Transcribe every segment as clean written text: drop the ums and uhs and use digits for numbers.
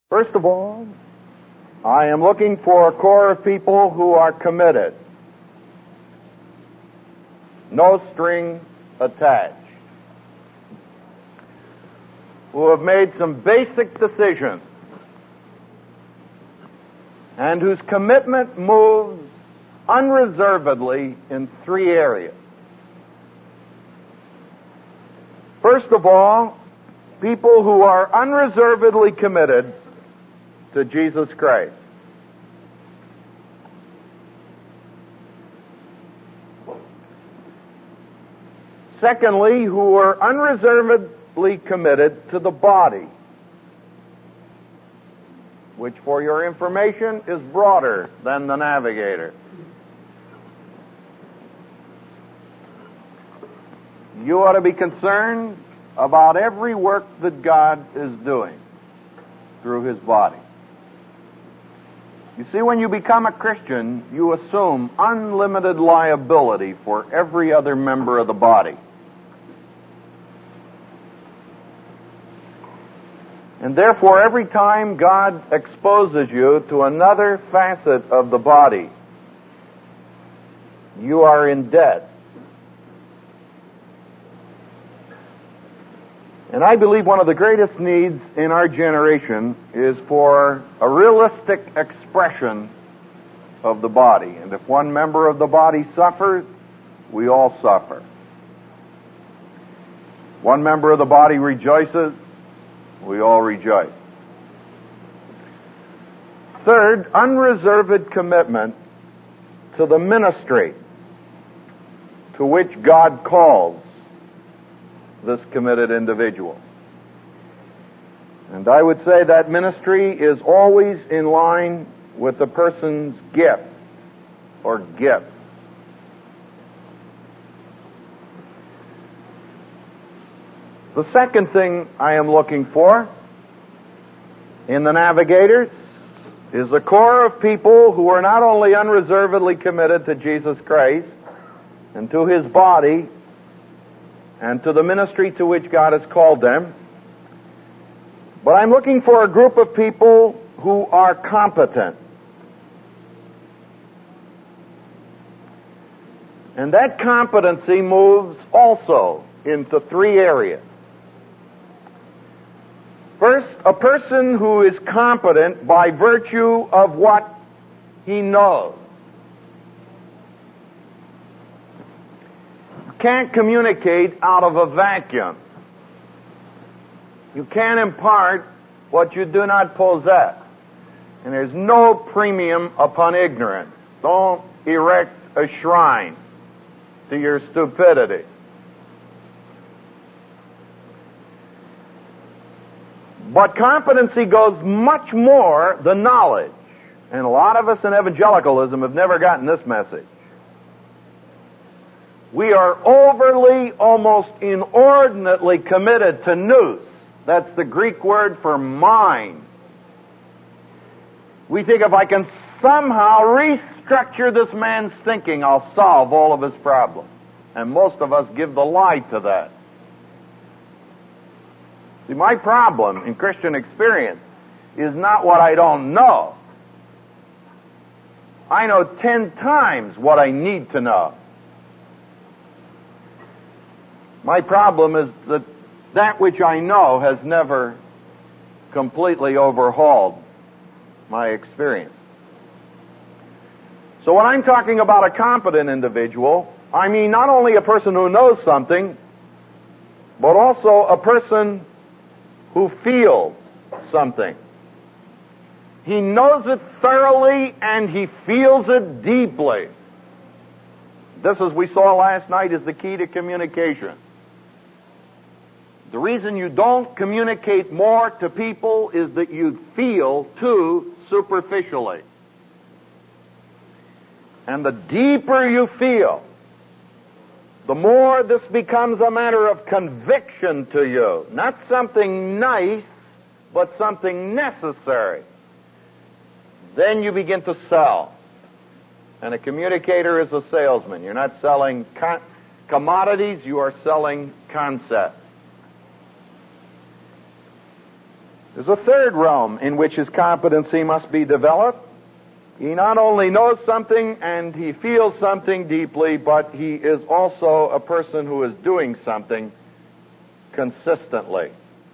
First of all, I am looking for a core of people who are committed. No strings attached. Who have made some basic decisions and whose commitment moves unreservedly in three areas. First of all, people who are unreservedly committed to Jesus Christ. Secondly, who are unreservedly committed to the body, which, for your information, is broader than the navigator. You ought to be concerned about every work that God is doing through His body. You see, when you become a Christian, you assume unlimited liability for every other member of the body. And therefore, every time God exposes you to another facet of the body, you are in debt. And I believe one of the greatest needs in our generation is for a realistic expression of the body. And if one member of the body suffers, we all suffer. One member of the body rejoices, we all rejoice. Third, unreserved commitment to the ministry to which God calls this committed individual. And I would say that ministry is always in line with the person's gift or gifts. The second thing I am looking for in the navigators is a core of people who are not only unreservedly committed to Jesus Christ and to His body and to the ministry to which God has called them, but I'm looking for a group of people who are competent. And that competency moves also into three areas. First, a person who is competent by virtue of what he knows. You can't communicate out of a vacuum. You can't impart what you do not possess. And there's no premium upon ignorance. Don't erect a shrine to your stupidity. But competency goes much more than knowledge. And a lot of us in evangelicalism have never gotten this message. We are overly, almost inordinately committed to nous. That's the Greek word for mind. We think if I can somehow restructure this man's thinking, I'll solve all of his problems. And most of us give the lie to that. See, my problem in Christian experience is not what I don't know. I know 10 times what I need to know. My problem is that which I know has never completely overhauled my experience. So when I'm talking about a competent individual, I mean not only a person who knows something, but also a person who feels something. He knows it thoroughly and he feels it deeply. This, as we saw last night, is the key to communication. The reason you don't communicate more to people is that you feel too superficially. And the deeper you feel, the more this becomes a matter of conviction to you. Not something nice, but something necessary. Then you begin to sell. And a communicator is a salesman. You're not selling commodities, you are selling concepts. There's a third realm in which his competency must be developed. He not only knows something and he feels something deeply, but he is also a person who is doing something consistently.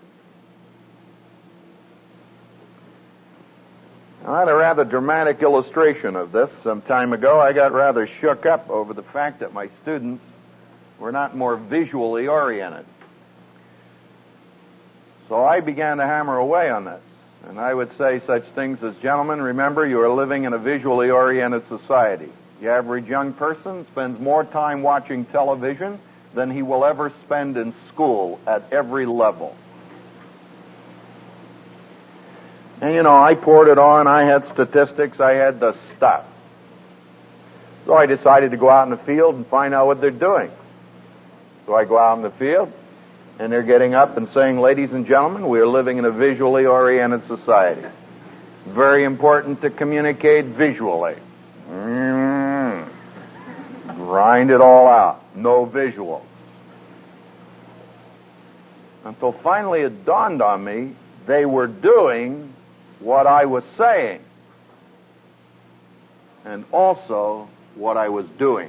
I had a rather dramatic illustration of this some time ago. I got rather shook up over the fact that my students were not more visually oriented. So I began to hammer away on this. And I would say such things as, gentlemen, remember, you are living in a visually oriented society. The average young person spends more time watching television than he will ever spend in school at every level. And, you know, I poured it on. I had statistics. I had the stuff. So I decided to go out in the field and find out what they're doing. So I go out in the field, and they're getting up and saying, ladies and gentlemen, we are living in a visually oriented society. Very important to communicate visually. Grind it all out. No visuals. Until finally it dawned on me, they were doing what I was saying, and also what I was doing.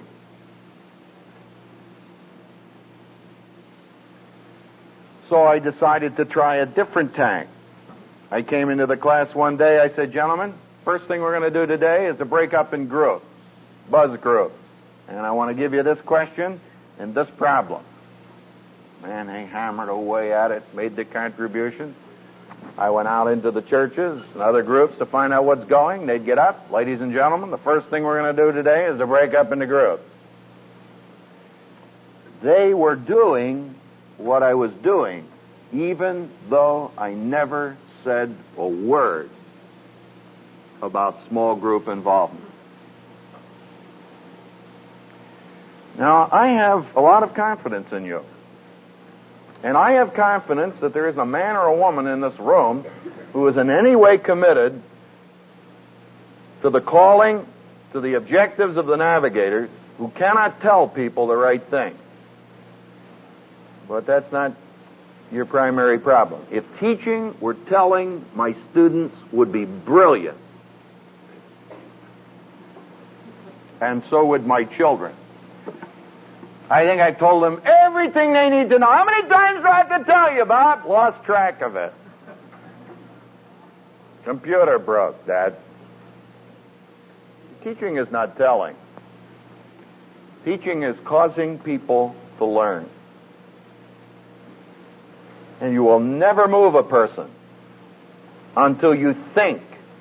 So I decided to try a different tack. I came into the class one day, I said, gentlemen, first thing we're going to do today is to break up in groups, buzz groups. And I want to give you this question and this problem. Man, they hammered away at it, made the contribution. I went out into the churches and other groups to find out what's going. They'd get up. Ladies and gentlemen, the first thing we're going to do today is to break up into groups. They were doing what I was doing, even though I never said a word about small group involvement. Now, I have a lot of confidence in you. And I have confidence that there isn't a man or a woman in this room who is in any way committed to the calling, to the objectives of the Navigators, who cannot tell people the right thing. But that's not your primary problem. If teaching were telling, my students would be brilliant. And so would my children. I think I told them everything they need to know. How many times do I have to tell you, Bob? Lost track of it. Computer broke, Dad. Teaching is not telling. Teaching is causing people to learn. And you will never move a person until you think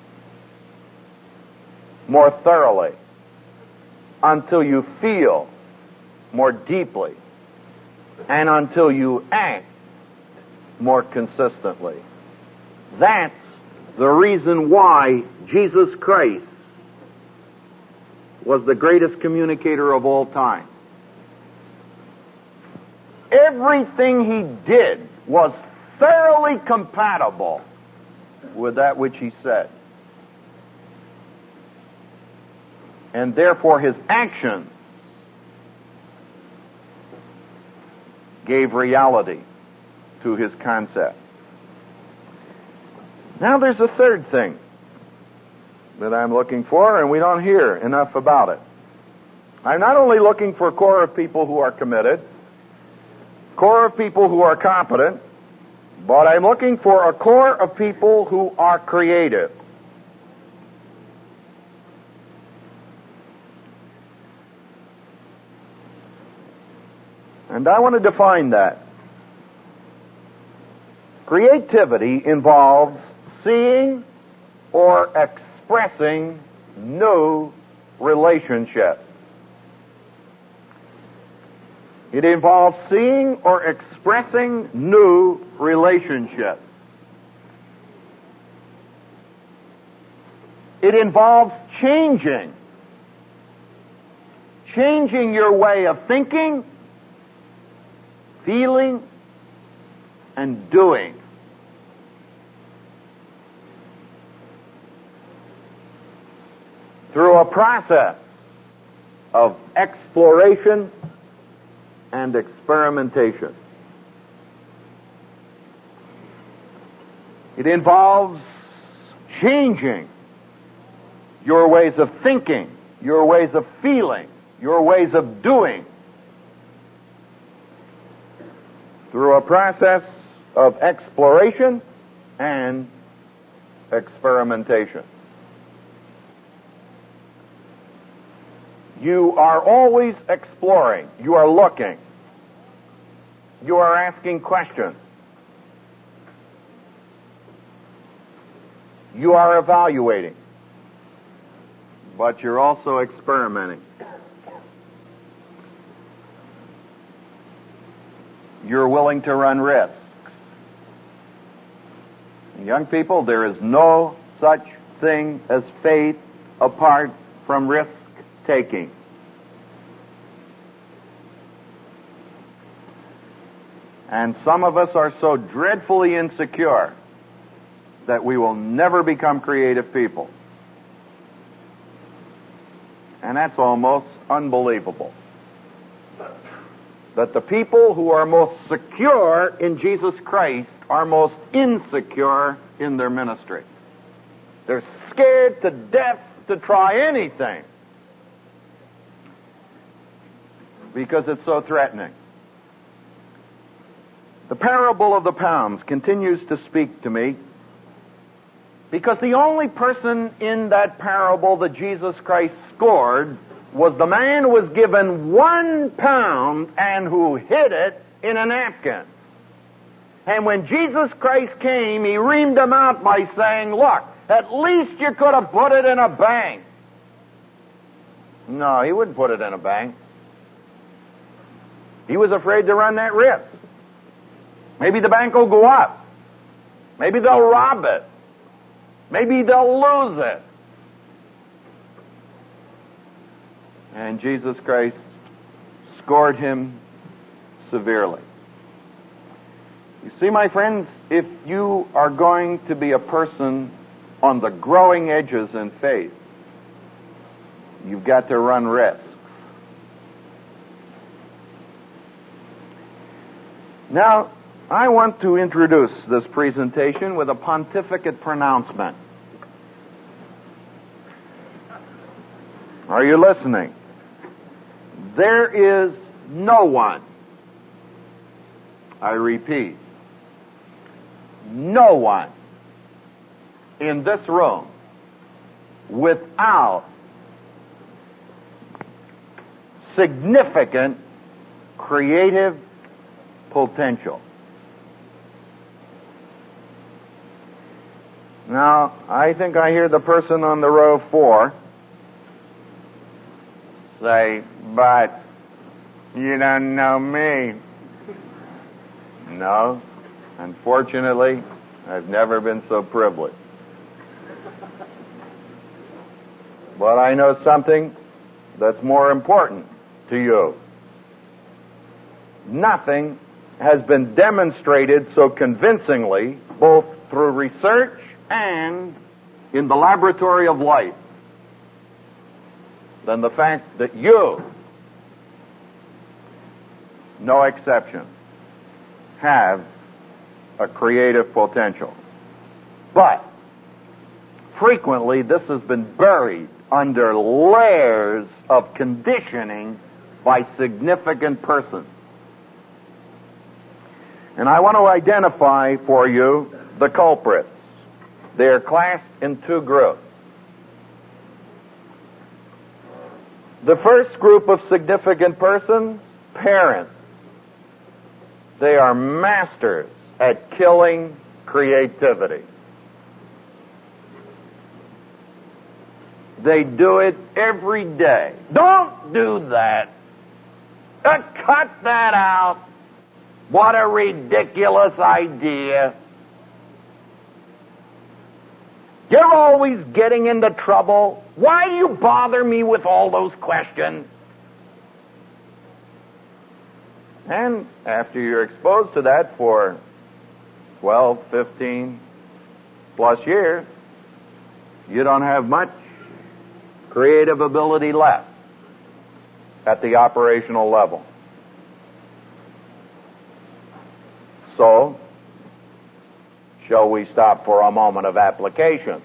more thoroughly, until you feel more deeply, and until you act more consistently. That's the reason why Jesus Christ was the greatest communicator of all time. Everything he did was thoroughly compatible with that which he said. And therefore his actions gave reality to his concept. Now there's a third thing that I'm looking for, and we don't hear enough about it. I'm not only looking for a core of people who are committed, core of people who are competent, but I'm looking for a core of people who are creative. And I want to define that. Creativity involves seeing or expressing new relationships. It involves seeing or expressing new relationships. It involves changing your way of thinking, feeling, and doing. Through a process of exploration and experimentation. It involves changing your ways of thinking, your ways of feeling, your ways of doing through a process of exploration and experimentation. You are always exploring. You are looking. You are asking questions. You are evaluating. But you're also experimenting. You're willing to run risks. Young people, there is no such thing as faith apart from risk-taking. And some of us are so dreadfully insecure that we will never become creative people. And that's almost unbelievable. That the people who are most secure in Jesus Christ are most insecure in their ministry. They're scared to death to try anything because it's so threatening. The parable of the pounds continues to speak to me because the only person in that parable that Jesus Christ scored was the man who was given 1 pound and who hid it in a napkin. And when Jesus Christ came, he reamed him out by saying, look, at least you could have put it in a bank. No, he wouldn't put it in a bank. He was afraid to run that risk. Maybe the bank will go up. Maybe they'll rob it. Maybe they'll lose it. And Jesus Christ scored him severely. You see, my friends, if you are going to be a person on the growing edges in faith, you've got to run risks. Now, I want to introduce this presentation with a pontificate pronouncement. Are you listening? There is no one, I repeat, no one in this room without significant creative potential. Now, I think I hear the person on the row 4 say, but you don't know me. No, unfortunately, I've never been so privileged. But I know something that's more important to you. Nothing has been demonstrated so convincingly, both through research and in the laboratory of life, than the fact that you, no exception, have a creative potential. But frequently this has been buried under layers of conditioning by significant persons. And I want to identify for you the culprits. They are classed in 2 groups. The first group of significant persons, parents. They are masters at killing creativity. They do it every day. Don't do that. Cut that out. What a ridiculous idea. You're always getting into trouble. Why do you bother me with all those questions? And after you're exposed to that for 12, 15 plus years, you don't have much creative ability left at the operational level. So, Shall we stop for a moment of application?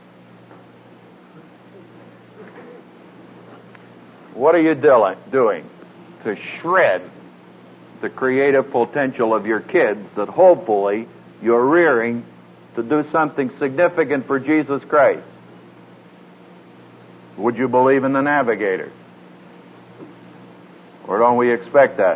What are you doing to shred the creative potential of your kids that hopefully you're rearing to do something significant for Jesus Christ? Would you believe in the Navigators? Or don't we expect that?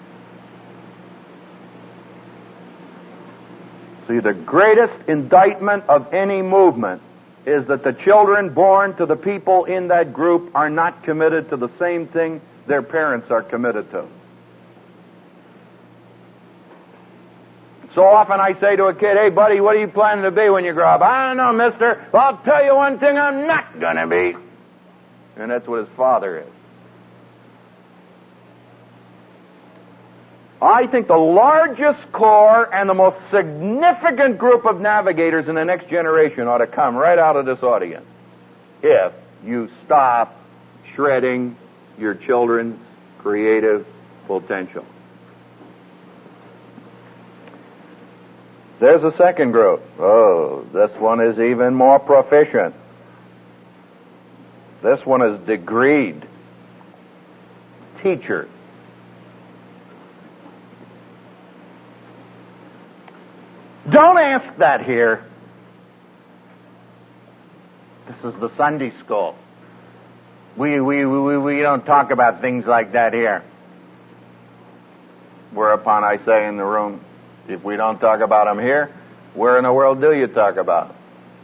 See, the greatest indictment of any movement is that the children born to the people in that group are not committed to the same thing their parents are committed to. So often I say to a kid, "Hey, buddy, what are you planning to be when you grow up?" "I don't know, mister. Well, I'll tell you one thing I'm not going to be." And that's what his father is. I think the largest core and the most significant group of navigators in the next generation ought to come right out of this audience if you stop shredding your children's creative potential. There's a second group. Oh, this one is even more proficient. This one is degreed. Teachers. Don't ask that here. This is the Sunday school. We don't talk about things like that here. Whereupon I say in the room, if we don't talk about them here, where in the world do you talk about them?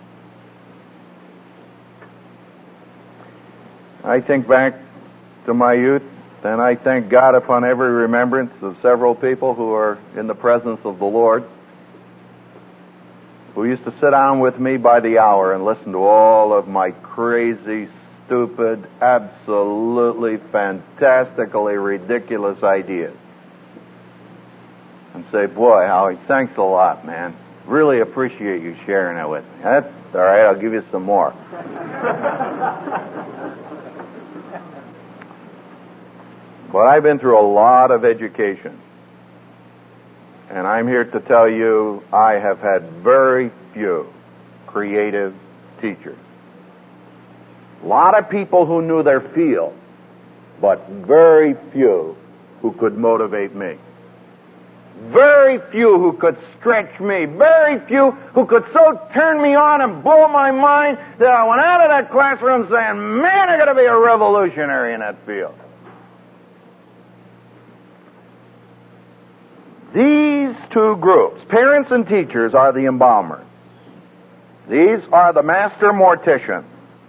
I think back to my youth, and I thank God upon every remembrance of several people who are in the presence of the Lord, who used to sit down with me by the hour and listen to all of my crazy, stupid, absolutely fantastically ridiculous ideas. And say, "Boy, Howie, thanks a lot, man. Really appreciate you sharing it with me." "That's all right, I'll give you some more." But I've been through a lot of education. And I'm here to tell you, I have had very few creative teachers. A lot of people who knew their field, but very few who could motivate me. Very few who could stretch me. Very few who could so turn me on and blow my mind that I went out of that classroom saying, "Man, I got to be a revolutionary in that field." These two groups, parents and teachers, are the embalmers. These are the master morticians.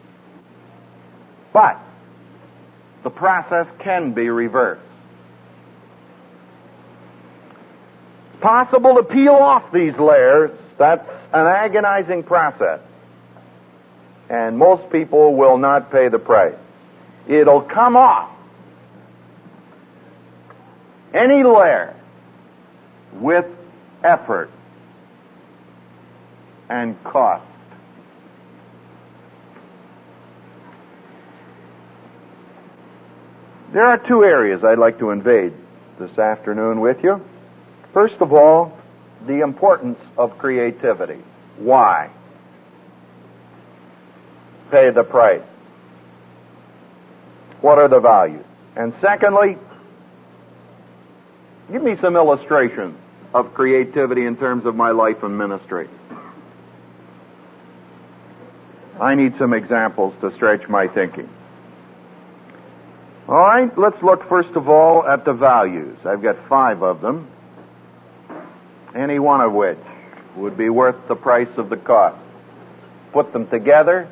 But the process can be reversed. It's possible to peel off these layers. That's an agonizing process. And most people will not pay the price. It'll come off. Any layer with effort and cost. There are two areas I'd like to invade this afternoon with you. First of all, the importance of creativity. Why? Pay the price. What are the values? And secondly, give me some illustrations of creativity in terms of my life and ministry. I need some examples to stretch my thinking. All right, let's look first of all at the values. I've got 5 of them, any one of which would be worth the price of the cost. Put them together,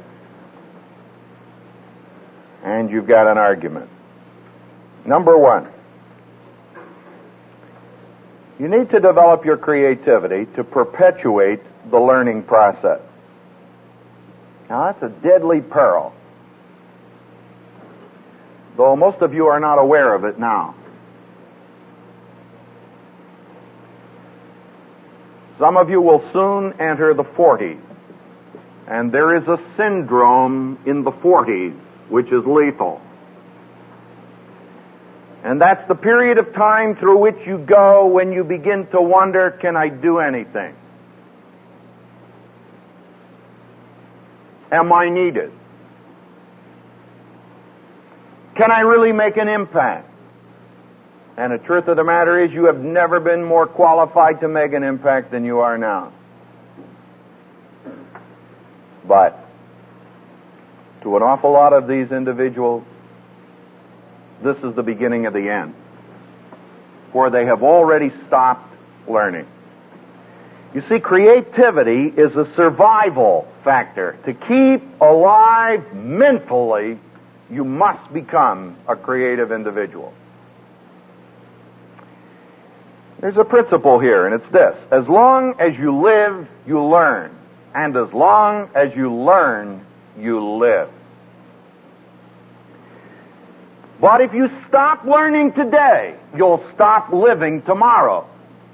and you've got an argument. Number 1. You need to develop your creativity to perpetuate the learning process. Now, that's a deadly peril, though most of you are not aware of it now. Some of you will soon enter the 40s, and there is a syndrome in the 40s which is lethal. And that's the period of time through which you go when you begin to wonder, can I do anything? am I needed? Can I really make an impact? And the truth of the matter is, you have never been more qualified to make an impact than you are now. But to an awful lot of these individuals, this is the beginning of the end, for they have already stopped learning. You see, creativity is a survival factor. To keep alive mentally, you must become a creative individual. There's a principle here, and it's this: as long as you live, you learn. And as long as you learn, you live. But if you stop learning today, you'll stop living tomorrow.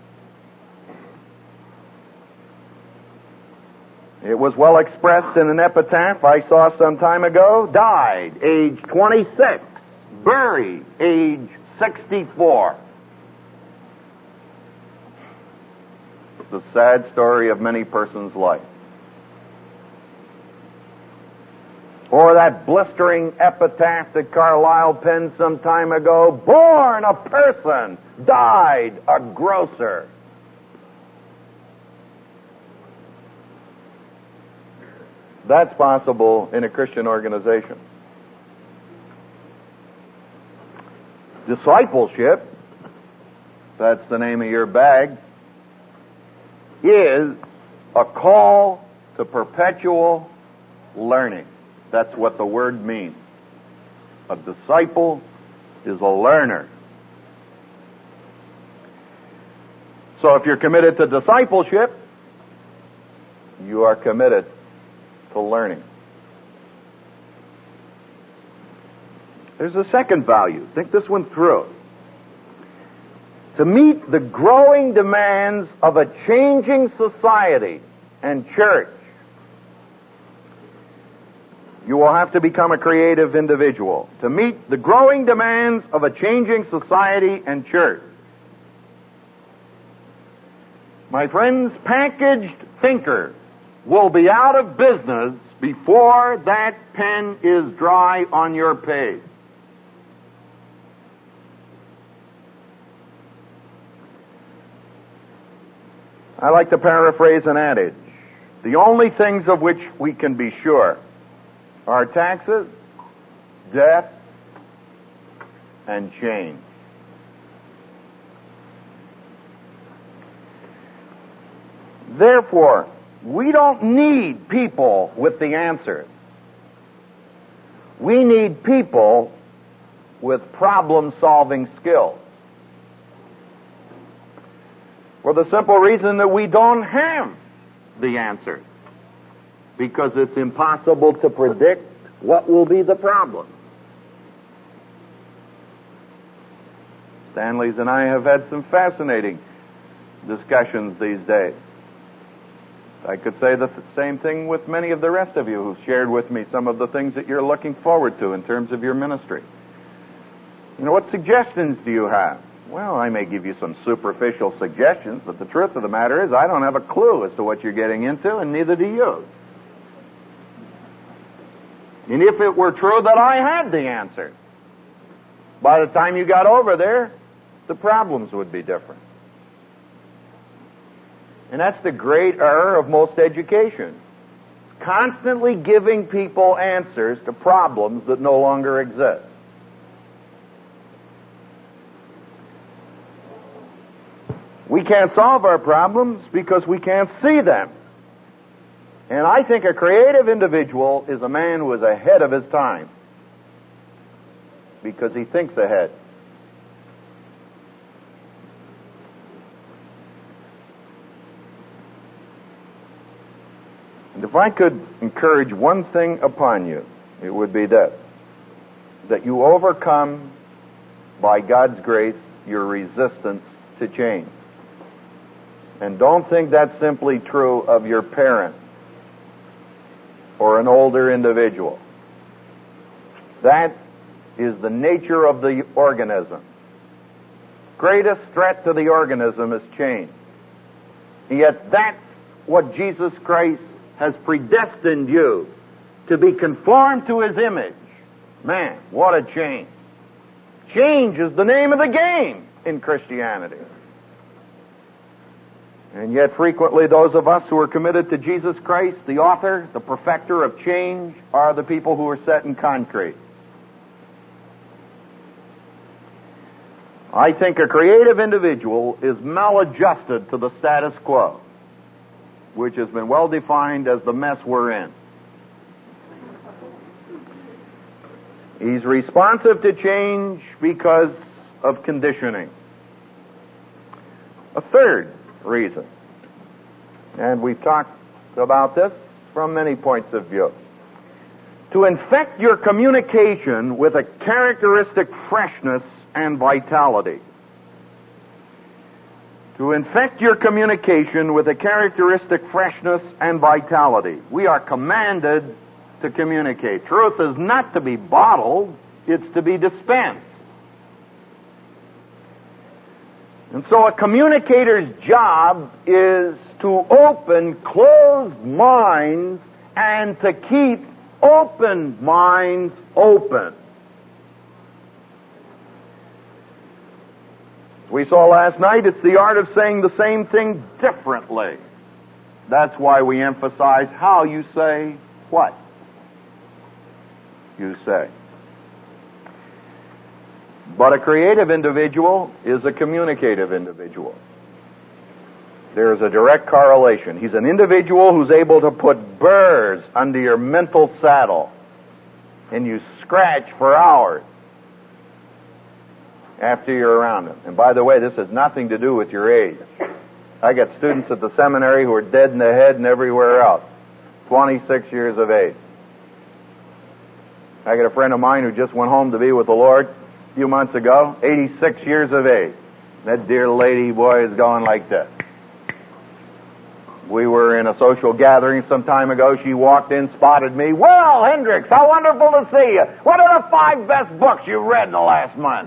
It was well expressed in an epitaph I saw some time ago. Died, age 26. Buried, age 64. It's a sad story of many persons' life. Or that blistering epitaph that Carlyle penned some time ago. Born a person, died a grocer. That's possible in a Christian organization. Discipleship, that's the name of your bag, is a call to perpetual learning. That's what the word means. A disciple is a learner. So if you're committed to discipleship, you are committed to learning. There's a second value. Think this one through. To meet the growing demands of a changing society and church, you will have to become a creative individual. To meet the growing demands of a changing society and church. My friends, packaged thinkers will be out of business before that pen is dry on your page. I like to paraphrase an adage. The only things of which we can be sure are taxes, death, and change. Therefore, we don't need people with the answers. We need people with problem-solving skills. For the simple reason that we don't have the answers. Because it's impossible to predict what will be the problem. Stanley's and I have had some fascinating discussions these days. I could say the same thing with many of the rest of you who've shared with me some of the things that you're looking forward to in terms of your ministry. You know, what suggestions do you have? Well, I may give you some superficial suggestions, but the truth of the matter is I don't have a clue as to what you're getting into, and neither do you. And if it were true that I had the answer, by the time you got over there, the problems would be different. And that's the great error of most education. Constantly giving people answers to problems that no longer exist. We can't solve our problems because we can't see them. And I think a creative individual is a man who is ahead of his time because he thinks ahead. And if I could encourage one thing upon you, it would be this: that you overcome, by God's grace, your resistance to change. And don't think that's simply true of your parents or an older individual. That is the nature of the organism. Greatest threat to the organism is change. Yet that's what Jesus Christ has predestined you to be conformed to His image. Man, what a change. Change is the name of the game in Christianity. And yet frequently those of us who are committed to Jesus Christ, the author, the perfecter of change, are the people who are set in concrete. I think a creative individual is maladjusted to the status quo, which has been well defined as the mess we're in. He's responsive to change because of conditioning. A third reason, and we've talked about this from many points of view, to infect your communication with a characteristic freshness and vitality. To infect your communication with a characteristic freshness and vitality. We are commanded to communicate. Truth is not to be bottled, it's to be dispensed. And so a communicator's job is to open closed minds and to keep open minds open. As we saw last night, it's the art of saying the same thing differently. That's why we emphasize how you say what you say. But a creative individual is a communicative individual. There is a direct correlation. He's an individual who's able to put burrs under your mental saddle, and you scratch for hours after you're around him. And by the way, this has nothing to do with your age. I got students at the seminary who are dead in the head and everywhere else, 26 years of age. I got a friend of mine who just went home to be with the Lord a few months ago, 86 years of age. That dear lady, boy, is going like this. We were in a social gathering some time ago. She walked in, spotted me. Well, Hendricks, how wonderful to see you. What are the 5 best books you've read in the last month?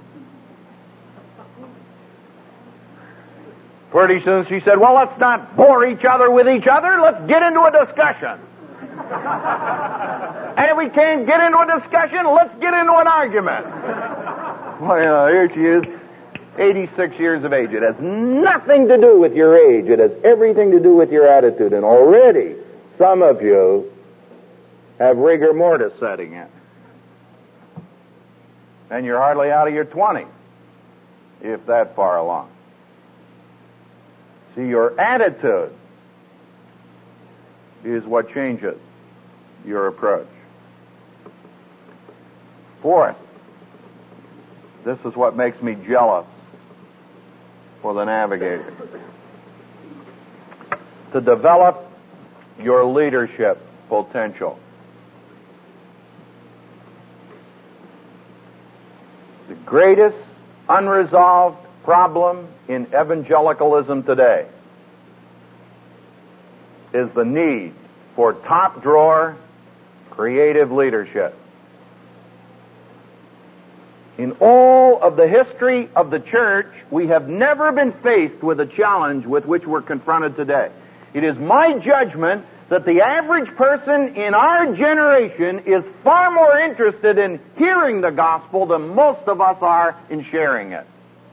Pretty soon she said, well, let's not bore each other with each other. Let's get into a discussion. And if we can't get into a discussion, let's get into an argument. Well, here she is, 86 years of age. It has nothing to do with your age. It has everything to do with your attitude. And already, some of you have rigor mortis setting in. And you're hardly out of your 20s, if that far along. See, your attitude is what changes your approach. Fourth, this is what makes me jealous for the navigator. To develop your leadership potential. The greatest unresolved problem in evangelicalism today is the need for top-drawer creative leadership. In all of the history of the church, we have never been faced with a challenge with which we're confronted today. It is my judgment that the average person in our generation is far more interested in hearing the gospel than most of us are in sharing it.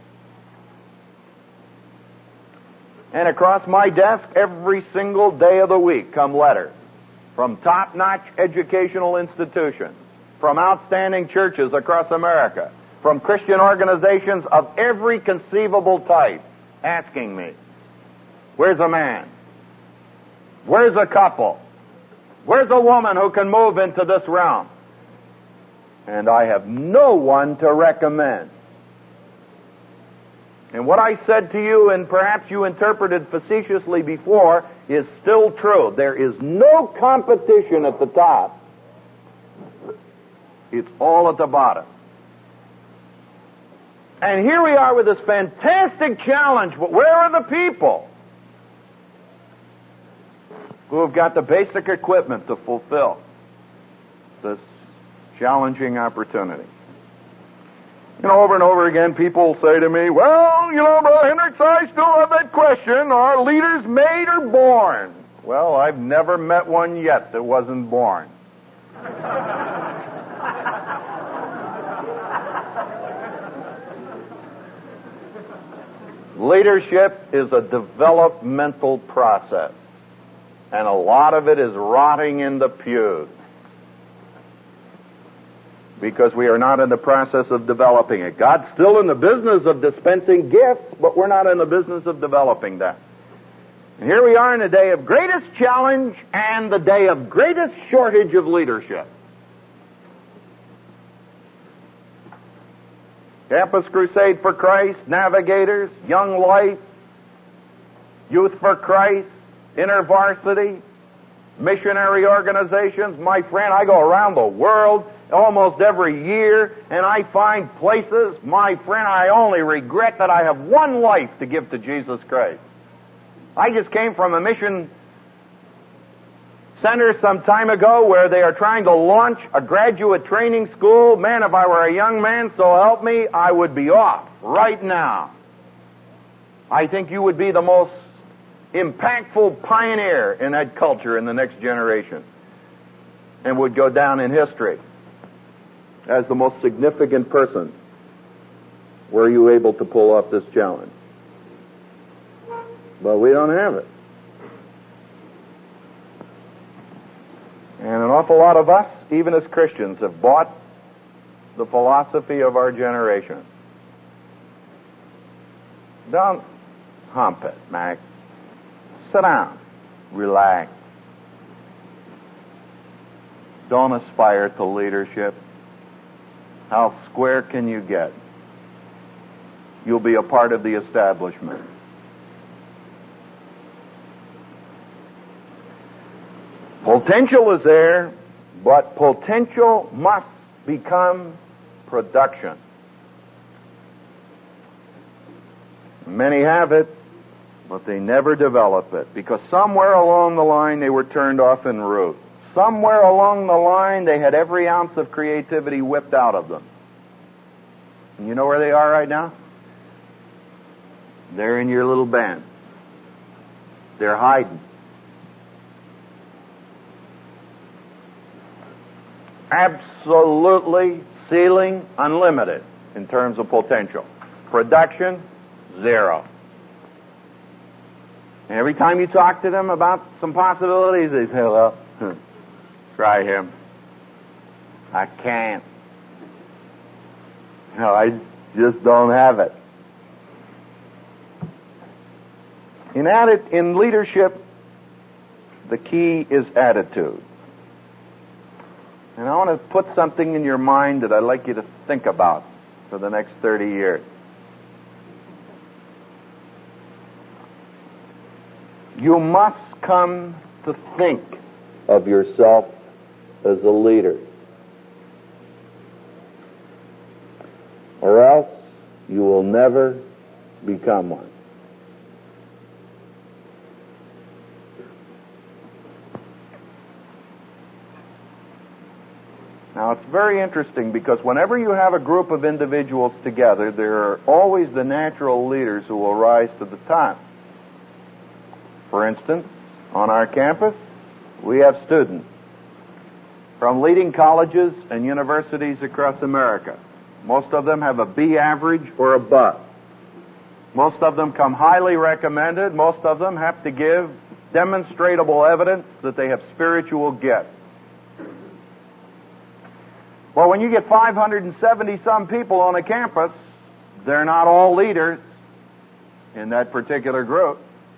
And across my desk every single day of the week come letters from top-notch educational institutions, from outstanding churches across America, from Christian organizations of every conceivable type, asking me, where's a man? Where's a couple? Where's a woman who can move into this realm? And I have no one to recommend. And what I said to you, and perhaps you interpreted facetiously before, is still true. There is no competition at the top. It's all at the bottom. And here we are with this fantastic challenge, but where are the people who have got the basic equipment to fulfill this challenging opportunity? You know, over and over again, people say to me, well, you know, Brother Hendricks, I still have that question, are leaders made or born? Well, I've never met one yet that wasn't born. Leadership is a developmental process, and a lot of it is rotting in the pews because we are not in the process of developing it. God's still in the business of dispensing gifts, but we're not in the business of developing them. And here we are in the day of greatest challenge and the day of greatest shortage of leadership. Campus Crusade for Christ, Navigators, Young Life, Youth for Christ, InterVarsity, missionary organizations. My friend, I go around the world almost every year, and I find places, my friend, I only regret that I have one life to give to Jesus Christ. I just came from a mission center some time ago where they are trying to launch a graduate training school. Man, if I were a young man, so help me, I would be off right now. I think you would be the most impactful pioneer in that culture in the next generation and would go down in history as the most significant person. Were you able to pull off this challenge? But we don't have it. And an awful lot of us, even as Christians, have bought the philosophy of our generation. Don't hump it, Mac. Sit down. Relax. Don't aspire to leadership. How square can you get? You'll be a part of the establishment. Potential is there, but potential must become production. Many have it, but they never develop it because somewhere along the line they were turned off en route. Somewhere along the line they had every ounce of creativity whipped out of them. And you know where they are right now? They're in your little band. They're hiding. Absolutely ceiling unlimited in terms of potential. Production, zero. And every time you talk to them about some possibilities, they say, well, try him. I can't. No, I just don't have it. In leadership, the key is attitude. And I want to put something in your mind that I'd like you to think about for the next 30 years. You must come to think of yourself as a leader, or else you will never become one. Now, it's very interesting because whenever you have a group of individuals together, there are always the natural leaders who will rise to the top. For instance, on our campus, we have students from leading colleges and universities across America. Most of them have a B average or above. Most of them come highly recommended. Most of them have to give demonstrable evidence that they have spiritual gifts. Well, when you get 570-some people on a campus, they're not all leaders in that particular group.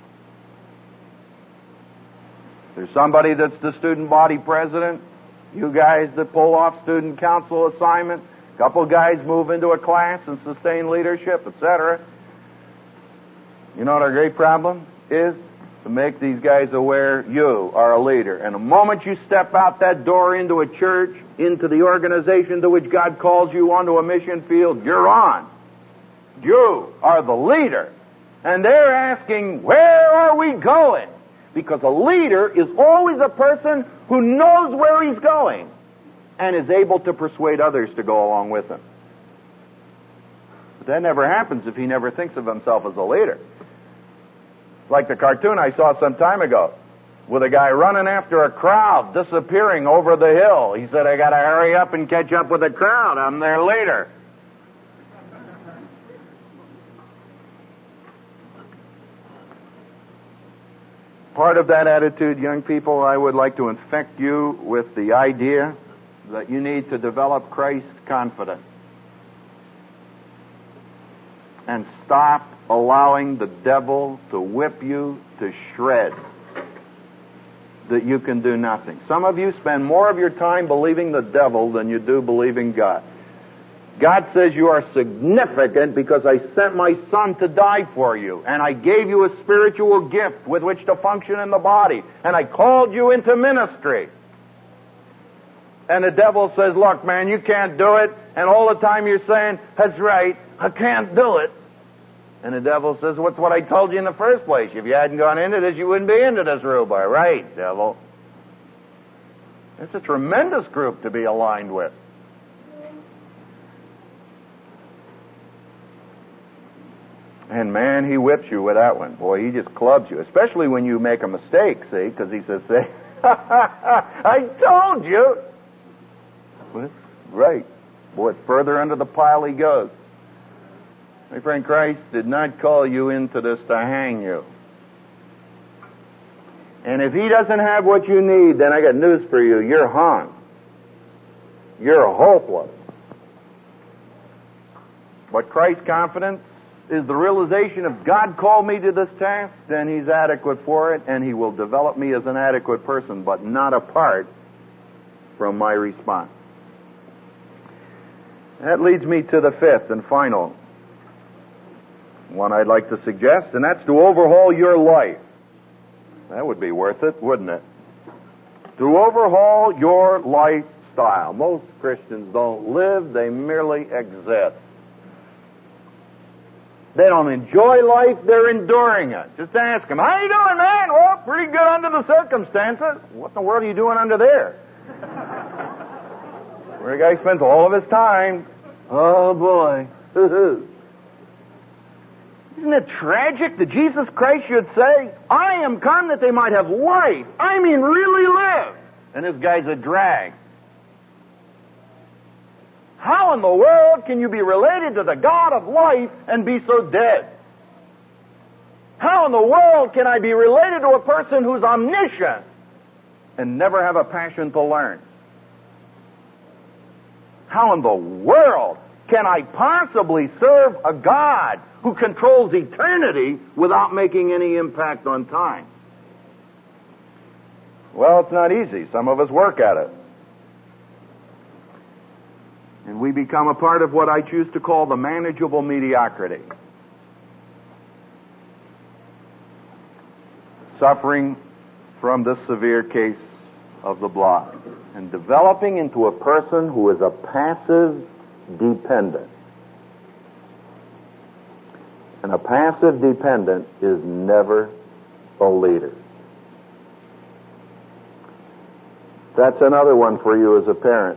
There's somebody that's the student body president, you guys that pull off student council assignments, a couple guys move into a class and sustain leadership, etc. You know what our great problem is? To make these guys aware you are a leader. And the moment you step out that door into a church, into the organization to which God calls you onto a mission field, you're on. You are the leader. And they're asking, where are we going? Because a leader is always a person who knows where he's going and is able to persuade others to go along with him. But that never happens if he never thinks of himself as a leader. Like the cartoon I saw some time ago. with a guy running after a crowd, disappearing over the hill. He said, I got to hurry up and catch up with the crowd. I'm there later. Part of that attitude, young people, I would like to infect you with the idea that you need to develop Christ confidence and stop allowing the devil to whip you to shreds, that you can do nothing. Some of you spend more of your time believing the devil than you do believing God. God says you are significant because I sent my son to die for you, and I gave you a spiritual gift with which to function in the body, and I called you into ministry. And the devil says, look, man, you can't do it, and all the time you're saying, that's right, I can't do it. And the devil says, what's what I told you in the first place? If you hadn't gone into this, you wouldn't be into this rhubarb. Right, devil. It's a tremendous group to be aligned with. And man, he whips you with that one. Boy, he just clubs you. Especially when you make a mistake, see? Because he says, say, I told you. Well, right. Boy, further under the pile he goes. My friend, Christ did not call you into this to hang you. And if he doesn't have what you need, then I got news for you. You're hung. You're hopeless. But Christ's confidence is the realization if God called me to this task, then he's adequate for it, and he will develop me as an adequate person, but not apart from my response. That leads me to the fifth and final one I'd like to suggest, and that's to overhaul your life. That would be worth it, wouldn't it? To overhaul your lifestyle. Most Christians don't live, they merely exist. They don't enjoy life, they're enduring it. Just ask them, how you doing, man? Oh, pretty good under the circumstances. What in the world are you doing under there? Where a guy spends all of his time. Oh, boy. Isn't it tragic that Jesus Christ should say, I am come that they might have life. I mean really live. And this guy's a drag. How in the world can you be related to the God of life and be so dead? How in the world can I be related to a person who's omniscient and never have a passion to learn? How in the world can I possibly serve a God who controls eternity without making any impact on time? Well, it's not easy. Some of us work at it. And we become a part of what I choose to call the manageable mediocrity. Suffering from this severe case of the block and developing into a person who is a passive dependent. And a passive dependent is never a leader. That's another one for you as a parent.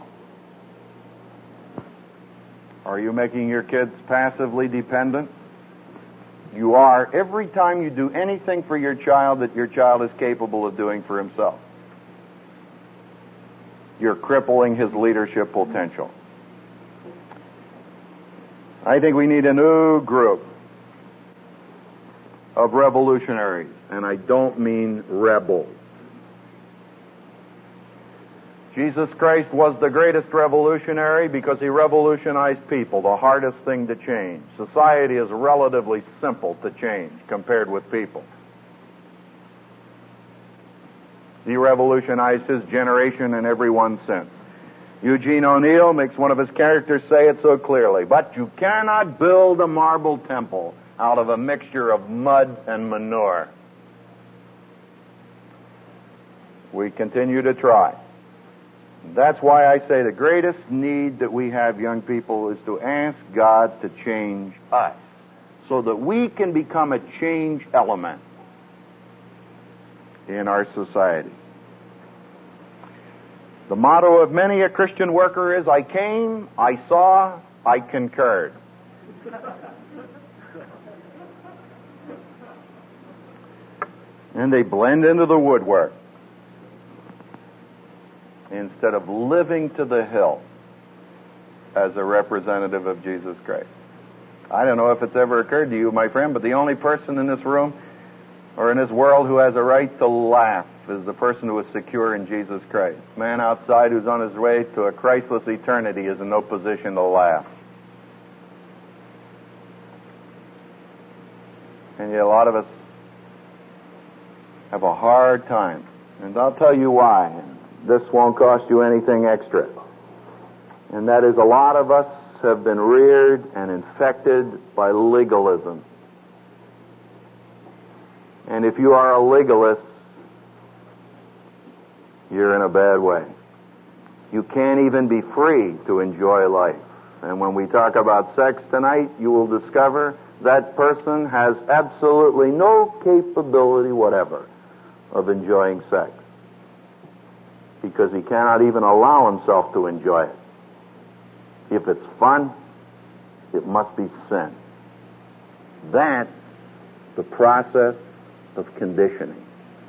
Are you making your kids passively dependent? You are every time you do anything for your child that your child is capable of doing for himself. You're crippling his leadership potential. I think we need a new group of revolutionaries, and I don't mean rebels. Jesus Christ was the greatest revolutionary because he revolutionized people, the hardest thing to change. Society is relatively simple to change compared with people. He revolutionized his generation and everyone since. Eugene O'Neill makes one of his characters say it so clearly, but you cannot build a marble temple out of a mixture of mud and manure. We continue to try. That's why I say the greatest need that we have, young people, is to ask God to change us so that we can become a change element in our society. The motto of many a Christian worker is, I came, I saw, I concurred. And they blend into the woodwork instead of living to the hilt as a representative of Jesus Christ. I don't know if it's ever occurred to you, my friend, but the only person in this room or in this world who has a right to laugh is the person who is secure in Jesus Christ. Man outside who's on his way to a Christless eternity is in no position to laugh. And yet a lot of us have a hard time. And I'll tell you why. This won't cost you anything extra. And that is, a lot of us have been reared and infected by legalism. And if you are a legalist, you're in a bad way. You can't even be free to enjoy life. And when we talk about sex tonight, you will discover that person has absolutely no capability whatever of enjoying sex, because he cannot even allow himself to enjoy it. If it's fun, it must be sin. That's the process of conditioning.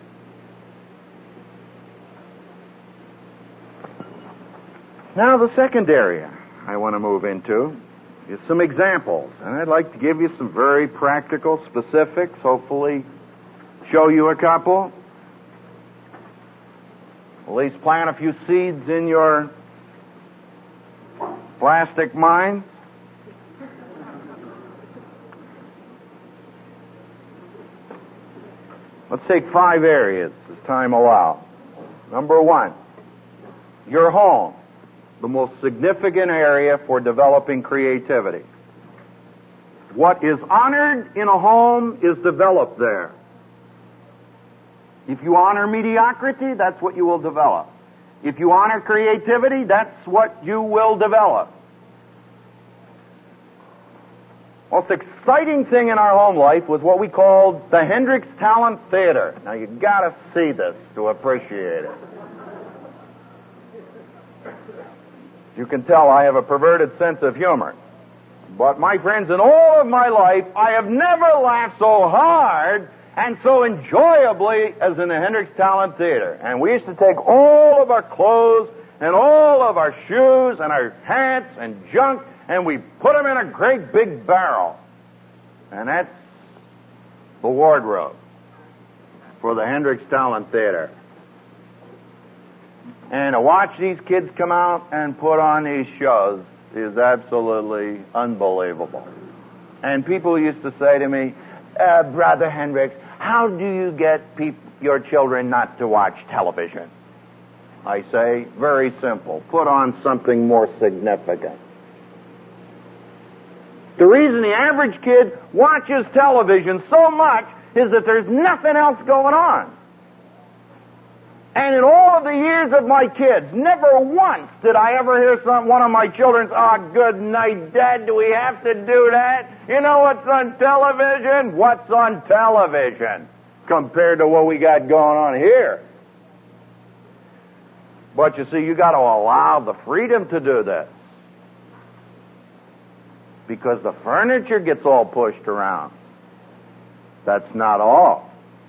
Now, the second area I want to move into is some examples. And I'd like to give you some very practical specifics, hopefully show you a couple. At least plant a few seeds in your plastic mind. Let's take 5 areas as time allows. Number 1, your home, the most significant area for developing creativity. What is honored in a home is developed there. If you honor mediocrity, that's what you will develop. If you honor creativity, that's what you will develop. Most exciting thing in our home life was what we called the Hendricks Talent Theater. Now, you gotta see this to appreciate it. You can tell I have a perverted sense of humor. But my friends, in all of my life, I have never laughed so hard and so enjoyably as in the Hendricks Talent Theater. And we used to take all of our clothes and all of our shoes and our hats and junk, and we put them in a great big barrel. And that's the wardrobe for the Hendricks Talent Theater. And to watch these kids come out and put on these shows is absolutely unbelievable. And people used to say to me, Brother Hendricks, how do you get your children not to watch television? I say, very simple. Put on something more significant. The reason the average kid watches television so much is that there's nothing else going on. And in all of the years of my kids, never once did I ever hear one of my children say, "Oh, good night, Dad, do we have to do that? You know what's on television? What's on television compared to what we got going on here?" But you see, you got to allow the freedom to do this, because the furniture gets all pushed around. That's not all.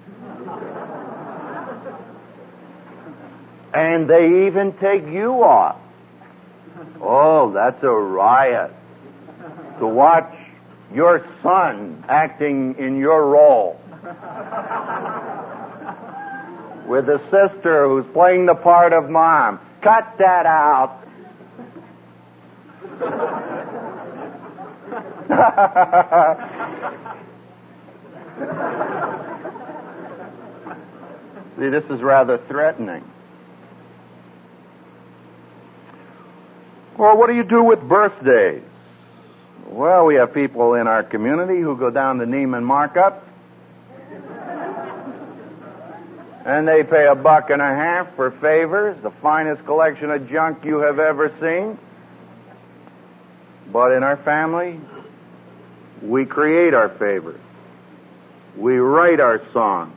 And they even take you off. Oh, that's a riot. To watch your son acting in your role with a sister who's playing the part of mom. Cut that out. See, this is rather threatening. Or what do you do with birthdays? Well, we have people in our community who go down to Neiman Markup, and they pay $1.50 for favors, the finest collection of junk you have ever seen. But in our family, we create our favors. We write our songs.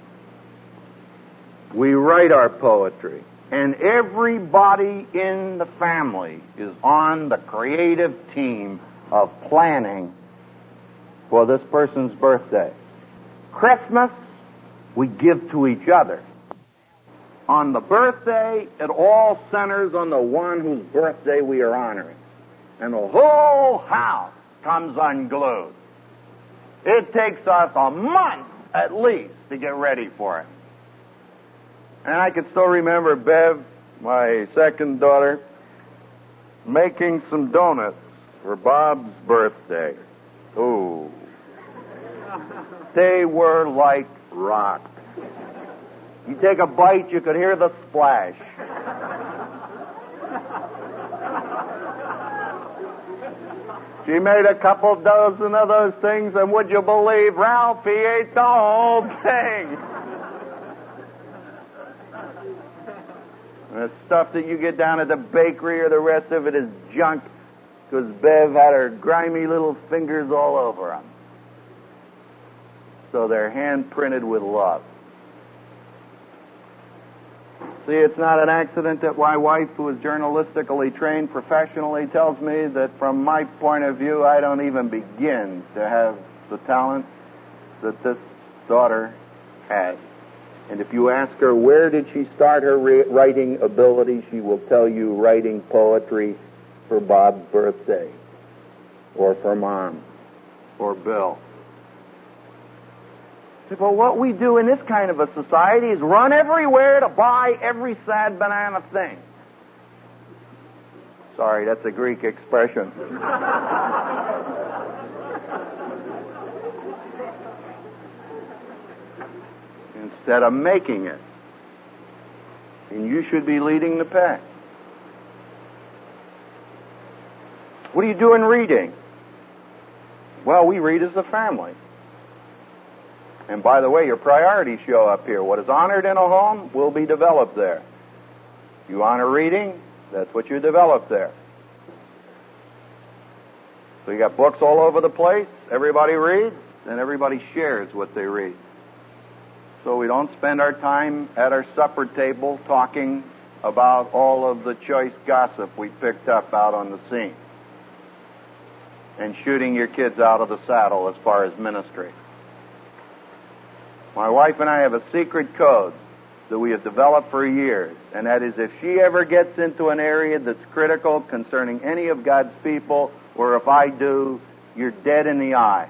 We write our poetry. And everybody in the family is on the creative team of planning for this person's birthday. Christmas we give to each other. On the birthday, it all centers on the one whose birthday we are honoring. And the whole house comes unglued. It takes us a month at least to get ready for it. And I can still remember Bev, my second daughter, making some donuts for Bob's birthday. Ooh. They were like rock. You take a bite, you could hear the splash. She made a couple dozen of those things, and would you believe Ralphie ate the whole thing? And the stuff that you get down at the bakery or the rest of it is junk, because Bev had her grimy little fingers all over them. So they're hand-printed with love. See, it's not an accident that my wife, who is journalistically trained professionally, tells me that from my point of view, I don't even begin to have the talent that this daughter has. And if you ask her where did she start her writing ability, she will tell you writing poetry for Bob's birthday, or for Mom, or Bill. But what we do in this kind of a society is run everywhere to buy every sad banana thing. Sorry, that's a Greek expression. Instead of making it. And you should be leading the pack. What are you doing reading? Well, we read as a family. And by the way, your priorities show up here. What is honored in a home will be developed there. You honor reading, that's what you develop there. So you got books all over the place, everybody reads, and everybody shares what they read. So we don't spend our time at our supper table talking about all of the choice gossip we picked up out on the scene and shooting your kids out of the saddle as far as ministry. My wife and I have a secret code that we have developed for years, and that is if she ever gets into an area that's critical concerning any of God's people, or if I do, you're dead in the eye.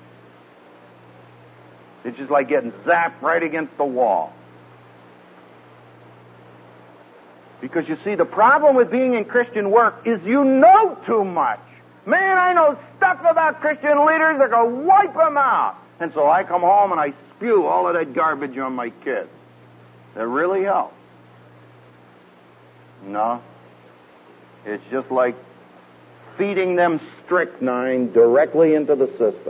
It's just like getting zapped right against the wall. Because you see, the problem with being in Christian work is you know too much. Man, I know stuff about Christian leaders that can wipe them out. And so I come home and I spew all of that garbage on my kids. That really helps. No. It's just like feeding them strychnine directly into the system.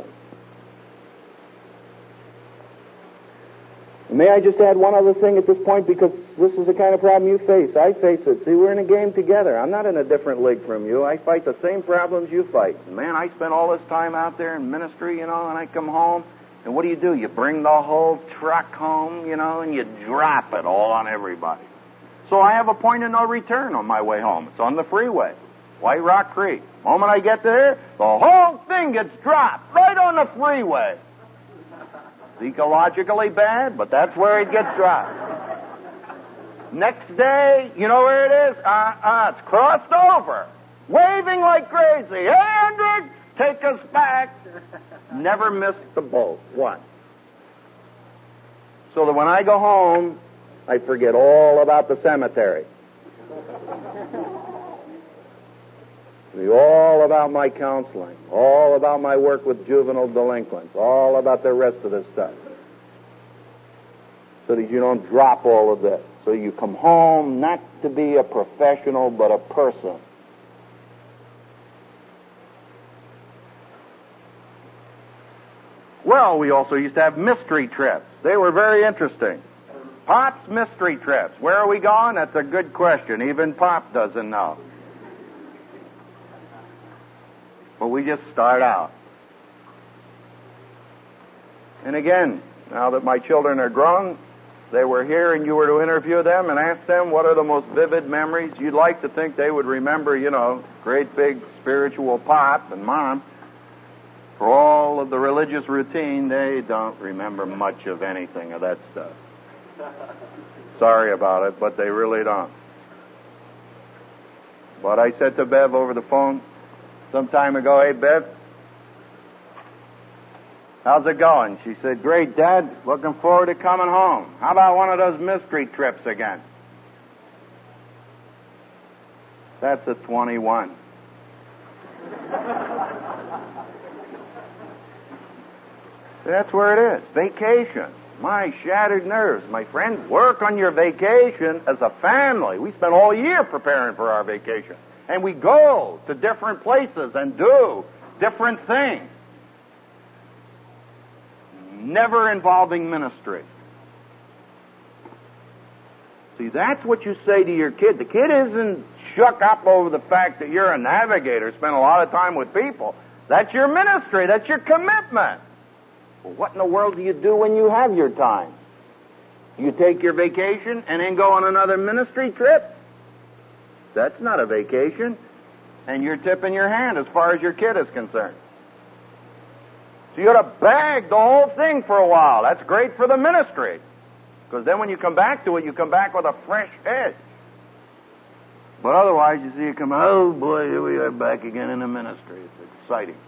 May I just add one other thing at this point, because this is the kind of problem you face. I face it. See, we're in a game together. I'm not in a different league from you. I fight the same problems you fight. Man, I spend all this time out there in ministry, and I come home, and what do? You bring the whole truck home, and you drop it all on everybody. So I have a point of no return on my way home. It's on the freeway, White Rock Creek. The moment I get there, the whole thing gets dropped right on the freeway. It's ecologically bad, but that's where it gets dropped. Next day, you know where it is? It's crossed over, waving like crazy. Hey, Hendricks, take us back. Never missed the boat once. So that when I go home, I forget all about the cemetery. All about my counseling, all about my work with juvenile delinquents, all about the rest of this stuff. So that you don't drop all of this. So you come home not to be a professional, but a person. Well, we also used to have mystery trips. They were very interesting. Pop's mystery trips. Where are we going? That's a good question. Even Pop doesn't know. But we just start out. And again, now that my children are grown, they were here and you were to interview them and ask them what are the most vivid memories. You'd like to think they would remember, great big spiritual Pop and Mom. For all of the religious routine, they don't remember much of anything of that stuff. Sorry about it, but they really don't. But I said to Bev over the phone some time ago, "Hey, Bev, how's it going?" She said, "Great, Dad. Looking forward to coming home. How about one of those mystery trips again?" That's a 21. That's where it is. Vacation. My shattered nerves. My friends, work on your vacation as a family. We spend all year preparing for our vacation. And we go to different places and do different things. Never involving ministry. See, that's what you say to your kid. The kid isn't shook up over the fact that you're a navigator, spend a lot of time with people. That's your ministry. That's your commitment. Well, what in the world do you do when you have your time? You take your vacation and then go on another ministry trip? That's not a vacation. And you're tipping your hand as far as your kid is concerned. So you ought to bag the whole thing for a while. That's great for the ministry. Because then when you come back to it, you come back with a fresh edge. But otherwise, you see you come, oh boy, here we are back again in the ministry. It's exciting.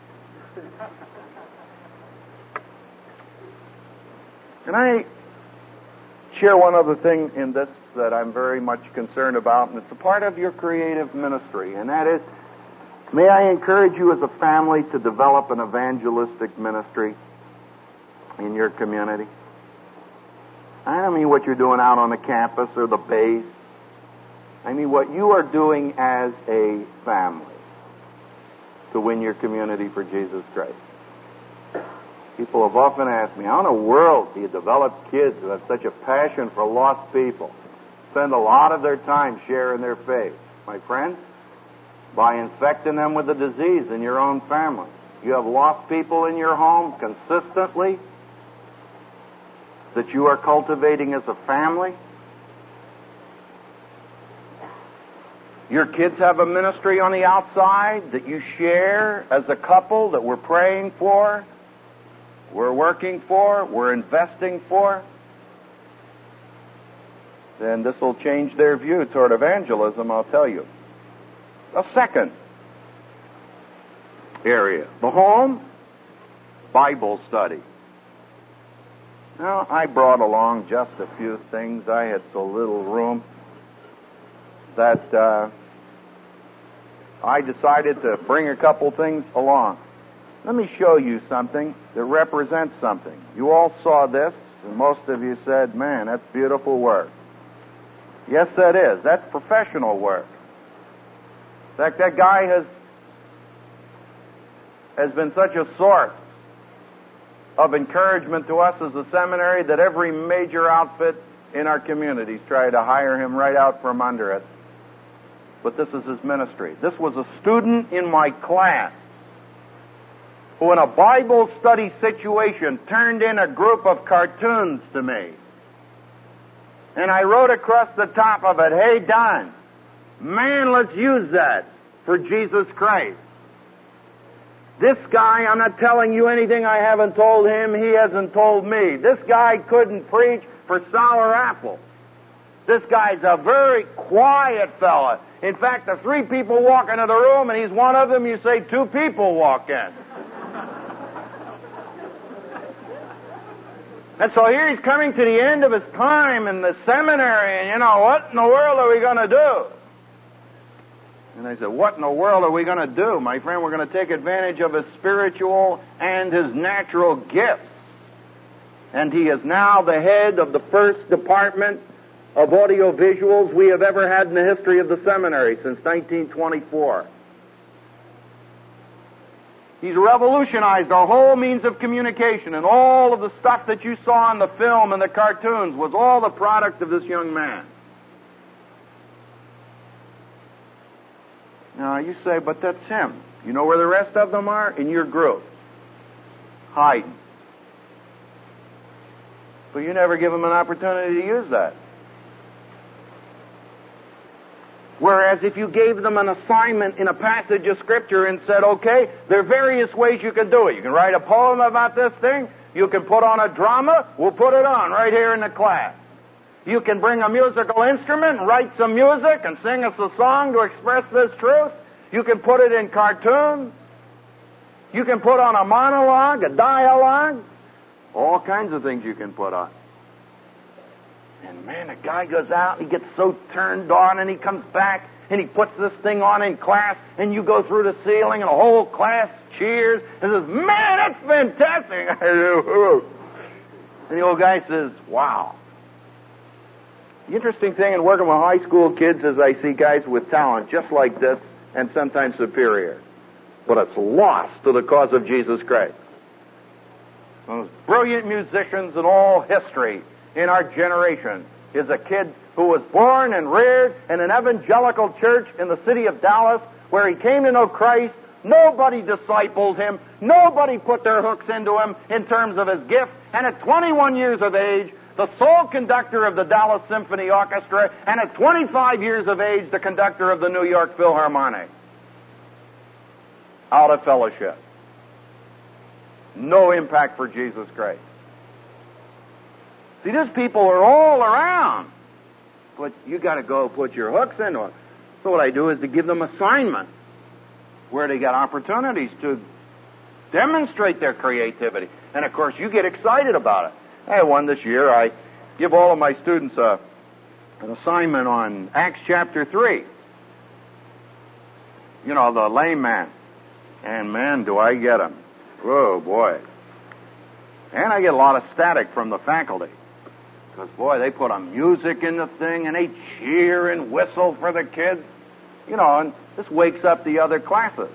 Can I share one other thing in this that I'm very much concerned about, and it's a part of your creative ministry, and that is, may I encourage you as a family to develop an evangelistic ministry in your community? I don't mean what you're doing out on the campus or the base. I mean what you are doing as a family to win your community for Jesus Christ. People have often asked me, how in the world do you develop kids who have such a passion for lost people, spend a lot of their time sharing their faith? My friends, by infecting them with the disease in your own family. You have lost people in your home consistently that you are cultivating as a family. Your kids have a ministry on the outside that you share as a couple that we're praying for, we're working for, we're investing for. Then this will change their view toward evangelism, I'll tell you. A second area, the home, Bible study. Now, I brought along just a few things. I had so little room that I decided to bring a couple things along. Let me show you something that represents something. You all saw this, and most of you said, man, that's beautiful work. Yes, that is. That's professional work. In fact, that guy has been such a source of encouragement to us as a seminary that every major outfit in our communities tried to hire him right out from under it. But this is his ministry. This was a student in my class who, in a Bible study situation, turned in a group of cartoons to me. And I wrote across the top of it, hey, Don, man, let's use that for Jesus Christ. This guy, I'm not telling you anything I haven't told him, he hasn't told me. This guy couldn't preach for sour apples. This guy's a very quiet fella. In fact, the 3 people walk into the room and he's one of them, you say 2 people walk in. And so here he's coming to the end of his time in the seminary, and what in the world are we going to do? And I said, what in the world are we going to do? My friend, we're going to take advantage of his spiritual and his natural gifts. And he is now the head of the first department of audiovisuals we have ever had in the history of the seminary since 1924. He's revolutionized our whole means of communication, and all of the stuff that you saw in the film and the cartoons was all the product of this young man. Now, you say, but that's him. You know where the rest of them are? In your group. Hiding. But you never give them an opportunity to use that. Whereas if you gave them an assignment in a passage of Scripture and said, okay, there are various ways you can do it. You can write a poem about this thing. You can put on a drama. We'll put it on right here in the class. You can bring a musical instrument and write some music and sing us a song to express this truth. You can put it in cartoons. You can put on a monologue, a dialogue. All kinds of things you can put on. And man, a guy goes out and he gets so turned on and he comes back and he puts this thing on in class and you go through the ceiling and the whole class cheers and says, man, that's fantastic. And the old guy says, wow. The interesting thing in working with high school kids is I see guys with talent just like this and sometimes superior. But it's lost to the cause of Jesus Christ. Those brilliant musicians in all history in our generation is a kid who was born and reared in an evangelical church in the city of Dallas where he came to know Christ. Nobody discipled him. Nobody put their hooks into him in terms of his gift. And at 21 years of age, the sole conductor of the Dallas Symphony Orchestra, and at 25 years of age, the conductor of the New York Philharmonic. Out of fellowship. No impact for Jesus Christ. See, these people are all around. But you got to go put your hooks into it. So what I do is to give them assignments where they got opportunities to demonstrate their creativity. And of course, you get excited about it. I had one this year. I give all of my students an assignment on Acts chapter 3. You know, the lame man. And man, do I get them. Oh, boy. And I get a lot of static from the faculty. Because, boy, they put on music in the thing, and they cheer and whistle for the kids. You know, and this wakes up the other classes.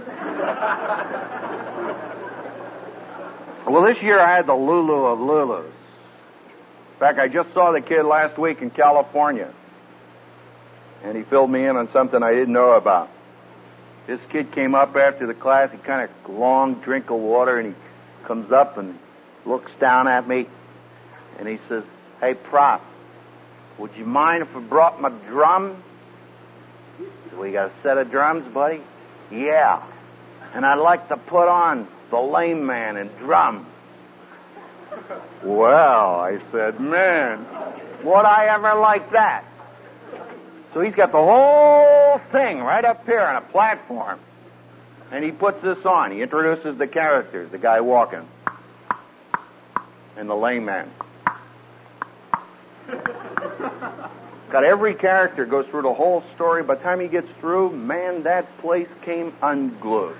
Well, this year I had the Lulu of Lulus. In fact, I just saw the kid last week in California. And he filled me in on something I didn't know about. This kid came up after the class. He kind of long drink of water, and he comes up and looks down at me, and he says, "Hey, Prof, would you mind if I brought my drum?" So we got a set of drums, buddy? Yeah. And I'd like to put on the lame man and drum. Well, I said, man, would I ever like that? So he's got the whole thing right up here on a platform. And he puts this on. He introduces the characters, the guy walking, and the lame man. Got every character, goes through the whole story. By the time he gets through, man, that place came unglued.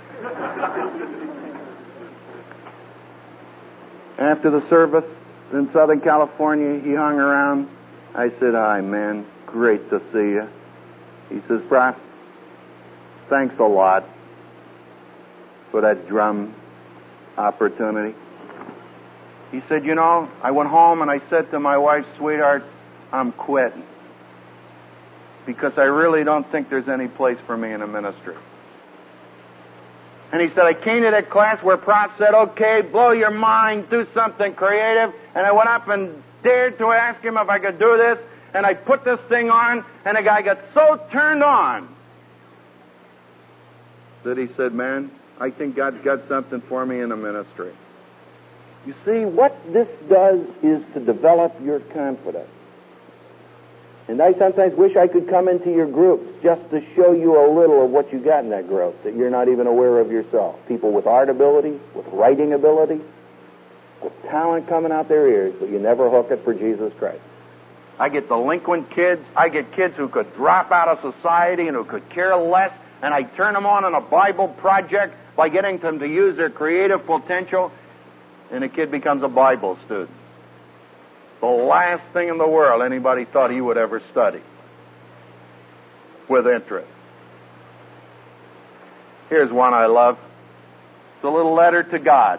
After the service in Southern California, he hung around. I said, "Hi, man, great to see you." He says, "Prof, thanks a lot for that drum opportunity." He said, "You know, I went home and I said to my wife, sweetheart, I'm quitting. Because I really don't think there's any place for me in the ministry." And he said, "I came to that class where Prof said, okay, blow your mind, do something creative. And I went up and dared to ask him if I could do this. And I put this thing on, and the guy got so turned on that he said, man, I think God's got something for me in the ministry." You see, what this does is to develop your confidence. And I sometimes wish I could come into your groups just to show you a little of what you got in that group that you're not even aware of yourself. People with art ability, with writing ability, with talent coming out their ears, but you never hook it for Jesus Christ. I get delinquent kids. I get kids who could drop out of society and who could care less, and I turn them on a Bible project by getting them to use their creative potential, and a kid becomes a Bible student. The last thing in the world anybody thought he would ever study with interest. Here's one I love. It's a little letter to God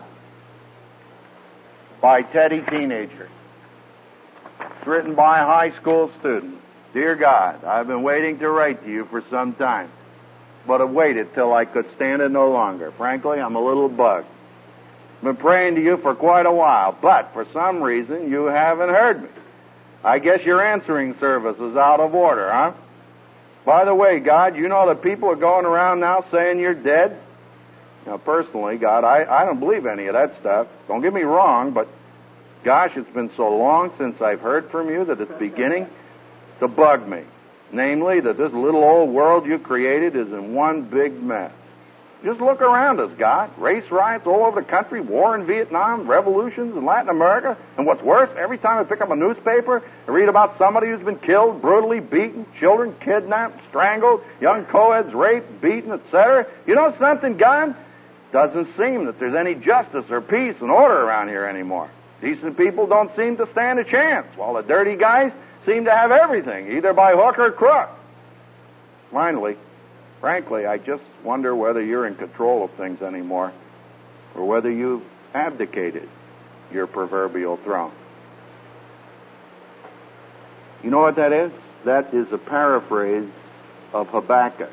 by Teddy Teenager. It's written by a high school student. Dear God, I've been waiting to write to you for some time, but I've waited till I could stand it no longer. Frankly, I'm a little bugged. I've been praying to you for quite a while, but for some reason you haven't heard me. I guess your answering service is out of order, huh? By the way, God, you know that people are going around now saying you're dead? Now, personally, God, I don't believe any of that stuff. Don't get me wrong, but gosh, it's been so long since I've heard from you that it's beginning to bug me. Namely, that this little old world you created is in one big mess. Just look around us, God. Race riots all over the country, war in Vietnam, revolutions in Latin America, and what's worse, every time I pick up a newspaper, I read about somebody who's been killed, brutally beaten, children kidnapped, strangled, young co-eds raped, beaten, etc. You know something, God? Doesn't seem that there's any justice or peace and order around here anymore. Decent people don't seem to stand a chance, while the dirty guys seem to have everything, either by hook or crook. Frankly, I just wonder whether you're in control of things anymore, or whether you've abdicated your proverbial throne. You know what that is? That is a paraphrase of Habakkuk.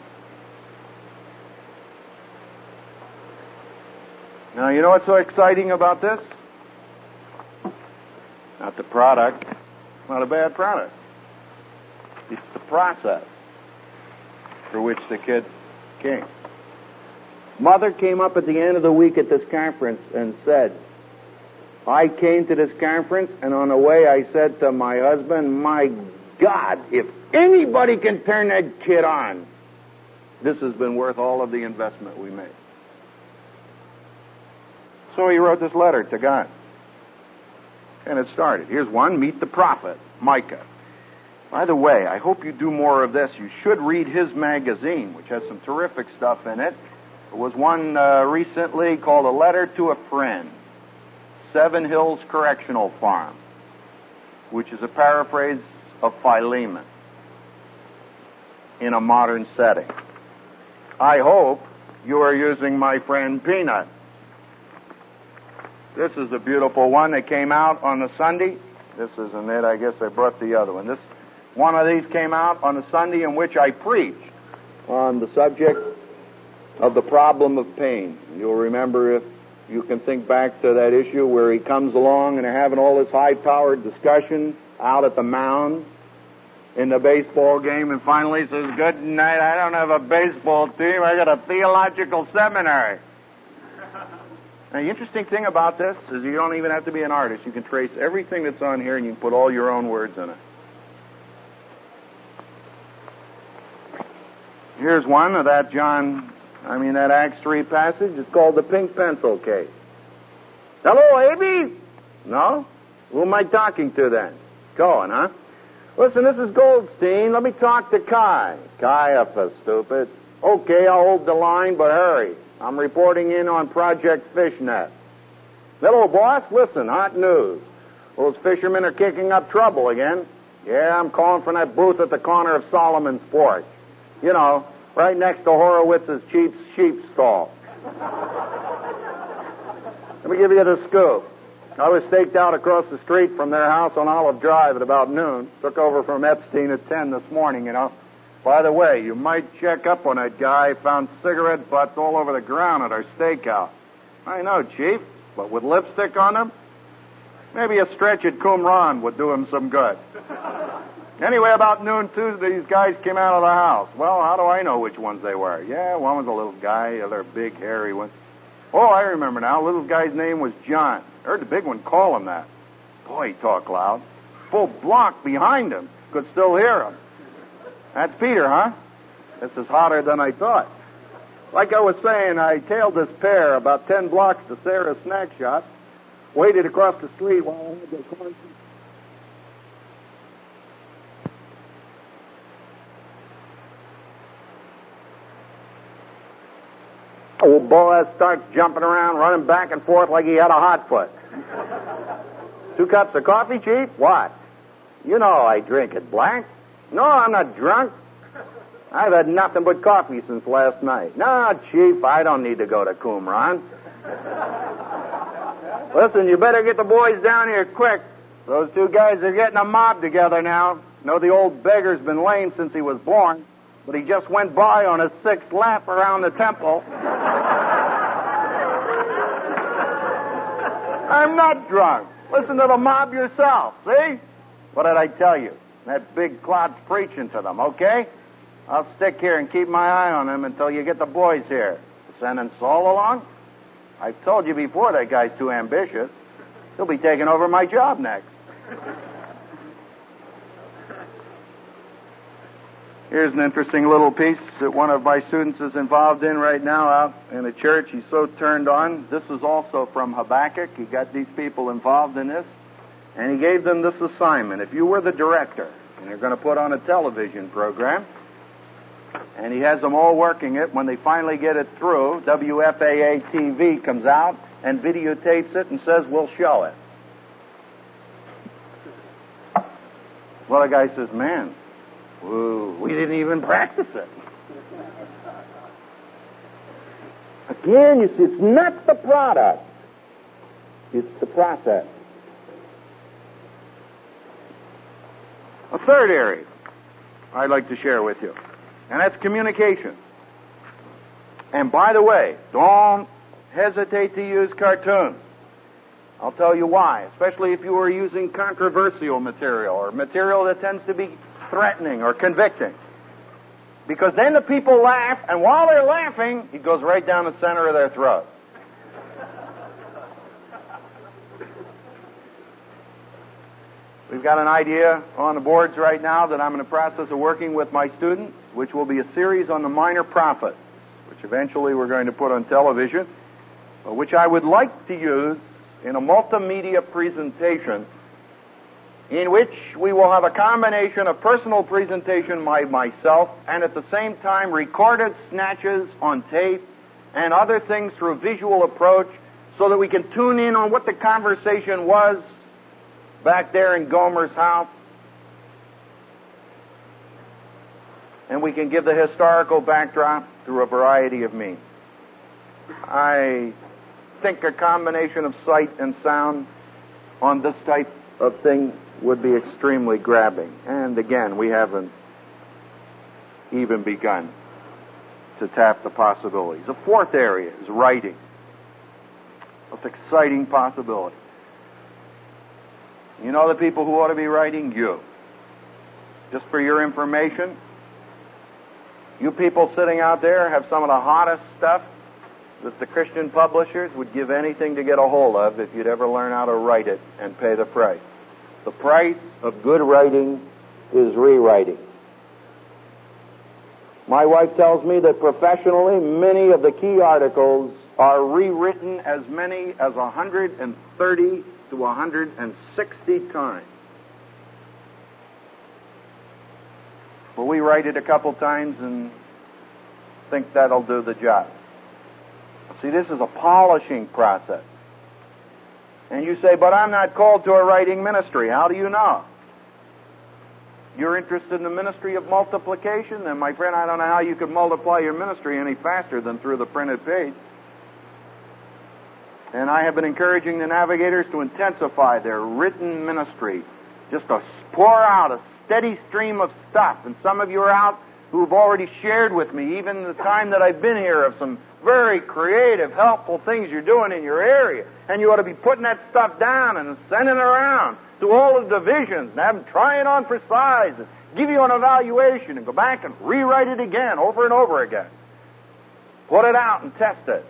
Now, you know what's so exciting about this? Not the product. It's not a bad product. It's the process for which the kid came. Mother came up at the end of the week at this conference and said, I came to this conference, and on the way I said to my husband, my God, if anybody can turn that kid on, this has been worth all of the investment we made. So he wrote this letter to God. And it started. Here's one, meet the prophet, Micah. By the way, I hope you do more of this. You should read his magazine, which has some terrific stuff in it. There was one recently called A Letter to a Friend, Seven Hills Correctional Farm, which is a paraphrase of Philemon in a modern setting. I hope you are using my friend Peanut. This is a beautiful one that came out on the Sunday. This isn't it. I guess I brought the other one. One of these came out on the Sunday in which I preached on the subject of the problem of pain. You'll remember, if you can think back to that issue where he comes along and they're having all this high-powered discussion out at the mound in the baseball game, and finally says, good night, I don't have a baseball team, I got a theological seminary. Now, the interesting thing about this is you don't even have to be an artist. You can trace everything that's on here and you can put all your own words in it. Here's one of that that Acts 3 passage. It's called the pink pencil case. Hello, Abby? No? Who am I talking to then? Cohen, huh? Listen, this is Goldstein. Let me talk to Kai. Caiaphas, stupid. Okay, I'll hold the line, but hurry. I'm reporting in on Project Fishnet. Hello, boss. Listen, hot news. Those fishermen are kicking up trouble again. Yeah, I'm calling from that booth at the corner of Solomon's Porch. You know, right next to Horowitz's cheap sheep stall. Let me give you the scoop. I was staked out across the street from their house on Olive Drive at about noon. Took over from Epstein at 10 this morning, you know. By the way, you might check up on that guy. Found cigarette butts all over the ground at our stakeout. I know, Chief, but with lipstick on them? Maybe a stretch at Qumran would do him some good. Anyway, about noon Tuesday, these guys came out of the house. Well, how do I know which ones they were? Yeah, one was a little guy, the other a big, hairy one. Oh, I remember now. The little guy's name was John. I heard the big one call him that. Boy, he talked loud. Full block behind him. Could still hear him. That's Peter, huh? This is hotter than I thought. Like I was saying, I tailed this pair about 10 blocks to Sarah's snack shop, waited across the street while I had their car. Old Boaz starts jumping around, running back and forth like he had a hot foot. 2 cups of coffee, Chief? What? You know I drink it black. No, I'm not drunk. I've had nothing but coffee since last night. No, Chief, I don't need to go to Qumran. Listen, you better get the boys down here quick. Those 2 guys are getting a mob together now. Know the old beggar's been lame since he was born, but he just went by on his 6th lap around the temple. I'm not drunk. Listen to the mob yourself, see? What did I tell you? That big clod's preaching to them, okay? I'll stick here and keep my eye on him until you get the boys here. Sending Saul along? I've told you before that guy's too ambitious. He'll be taking over my job next. Here's an interesting little piece that one of my students is involved in right now out in a church. He's so turned on. This is also from Habakkuk. He got these people involved in this, and he gave them this assignment. If you were the director, and you're going to put on a television program, and he has them all working it, when they finally get it through, WFAA-TV comes out and videotapes it and says, we'll show it. Well, the guy says, man, we didn't even practice it. Again, you see, it's not the product. It's the process. A third area I'd like to share with you, and that's communication. And by the way, don't hesitate to use cartoons. I'll tell you why, especially if you are using controversial material or material that tends to be threatening or convicting. Because then the people laugh, and while they're laughing, it goes right down the center of their throat. We've got an idea on the boards right now that I'm in the process of working with my students, which will be a series on the minor prophets, which eventually we're going to put on television, but which I would like to use in a multimedia presentation in which we will have a combination of personal presentation by myself and at the same time recorded snatches on tape and other things through a visual approach so that we can tune in on what the conversation was back there in Gomer's house. And we can give the historical backdrop through a variety of means. I think a combination of sight and sound on this type of thing would be extremely grabbing. And again, we haven't even begun to tap the possibilities. The fourth area is writing. It's an exciting possibility. You know the people who ought to be writing? You. Just for your information, you people sitting out there have some of the hottest stuff that the Christian publishers would give anything to get a hold of if you'd ever learn how to write it and pay the price. The price of good writing is rewriting. My wife tells me that professionally, many of the key articles are rewritten as many as 130 to 160 times. Well, we write it a couple times and think that'll do the job. See, this is a polishing process. And you say, but I'm not called to a writing ministry. How do you know? You're interested in the ministry of multiplication? Then, my friend, I don't know how you could multiply your ministry any faster than through the printed page. And I have been encouraging the navigators to intensify their written ministry, just to pour out a steady stream of stuff. And some of you are out who've already shared with me, even the time that I've been here, of some very creative, helpful things you're doing in your area. And you ought to be putting that stuff down and sending it around to all the divisions and have them try it on for size and give you an evaluation and go back and rewrite it again over and over again. Put it out and test it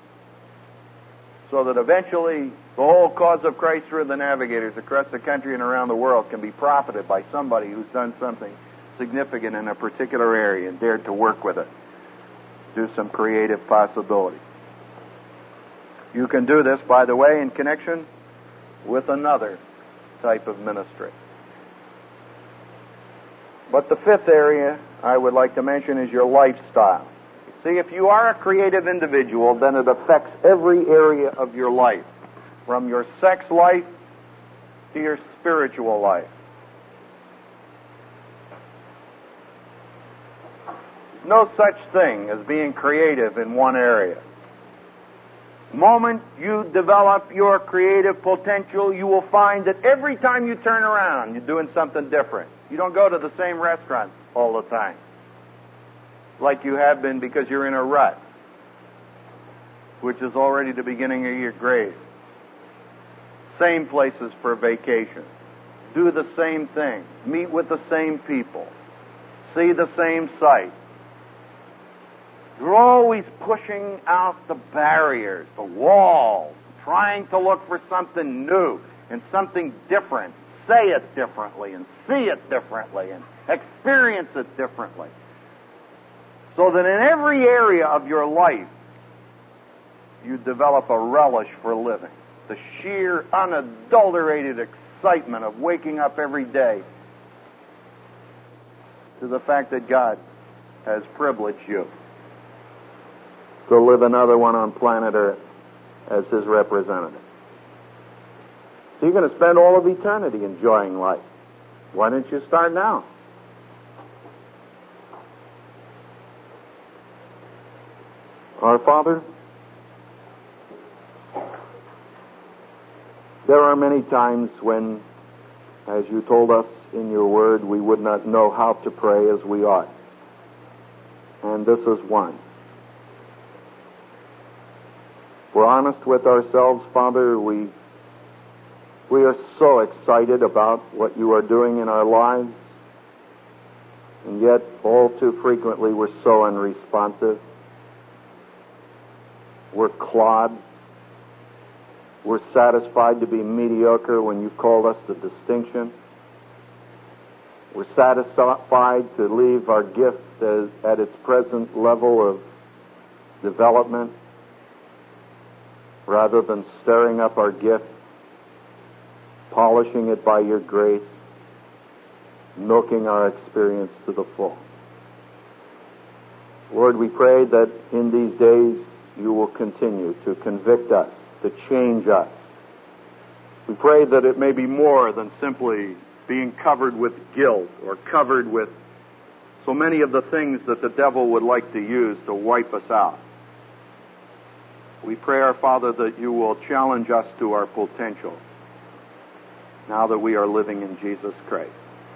so that eventually the whole cause of Christ through the navigators across the country and around the world can be profited by somebody who's done something significant in a particular area and dared to work with it. Do some creative possibilities. You can do this, by the way, in connection with another type of ministry. But the fifth area I would like to mention is your lifestyle. See, if you are a creative individual, then it affects every area of your life, from your sex life to your spiritual life. No such thing as being creative in one area. The moment you develop your creative potential, you will find that every time you turn around, you're doing something different. You don't go to the same restaurant all the time, like you have been because you're in a rut, which is already the beginning of your grade. Same places for vacation. Do the same thing. Meet with the same people. see the same sight. You're always pushing out the barriers, the walls, trying to look for something new and something different. Say it differently and see it differently and experience it differently. So that in every area of your life, you develop a relish for living. The sheer, unadulterated excitement of waking up every day to the fact that God has privileged you to live another one on planet Earth as His representative. So you're going to spend all of eternity enjoying life. Why don't you start now? Our Father, there are many times when, as you told us in your word, we would not know how to pray as we ought. And this is one. We're honest with ourselves, Father. We are so excited about what you are doing in our lives, and yet all too frequently we're so unresponsive. We're clods. We're satisfied to be mediocre when you called us to distinction. We're satisfied to leave our gift at its present level of development rather than stirring up our gift, polishing it by your grace, milking our experience to the full. Lord, we pray that in these days you will continue to convict us, to change us. We pray that it may be more than simply being covered with guilt or covered with so many of the things that the devil would like to use to wipe us out. We pray, our Father, that you will challenge us to our potential now that we are living in Jesus Christ.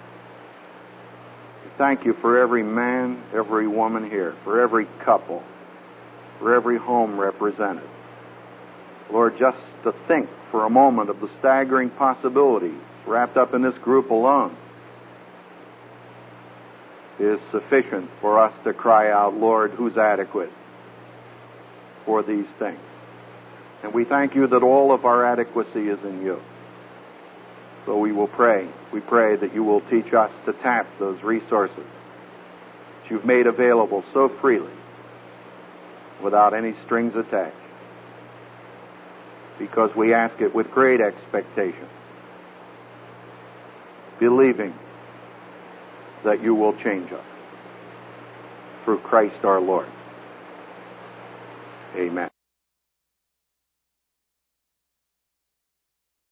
We thank you for every man, every woman here, for every couple, for every home represented. Lord, just to think for a moment of the staggering possibilities wrapped up in this group alone is sufficient for us to cry out, Lord, who's adequate for these things? And we thank you that all of our adequacy is in you. So we will pray. We pray that you will teach us to tap those resources that you've made available so freely without any strings attached, because we ask it with great expectation, believing that you will change us through Christ our Lord. Amen.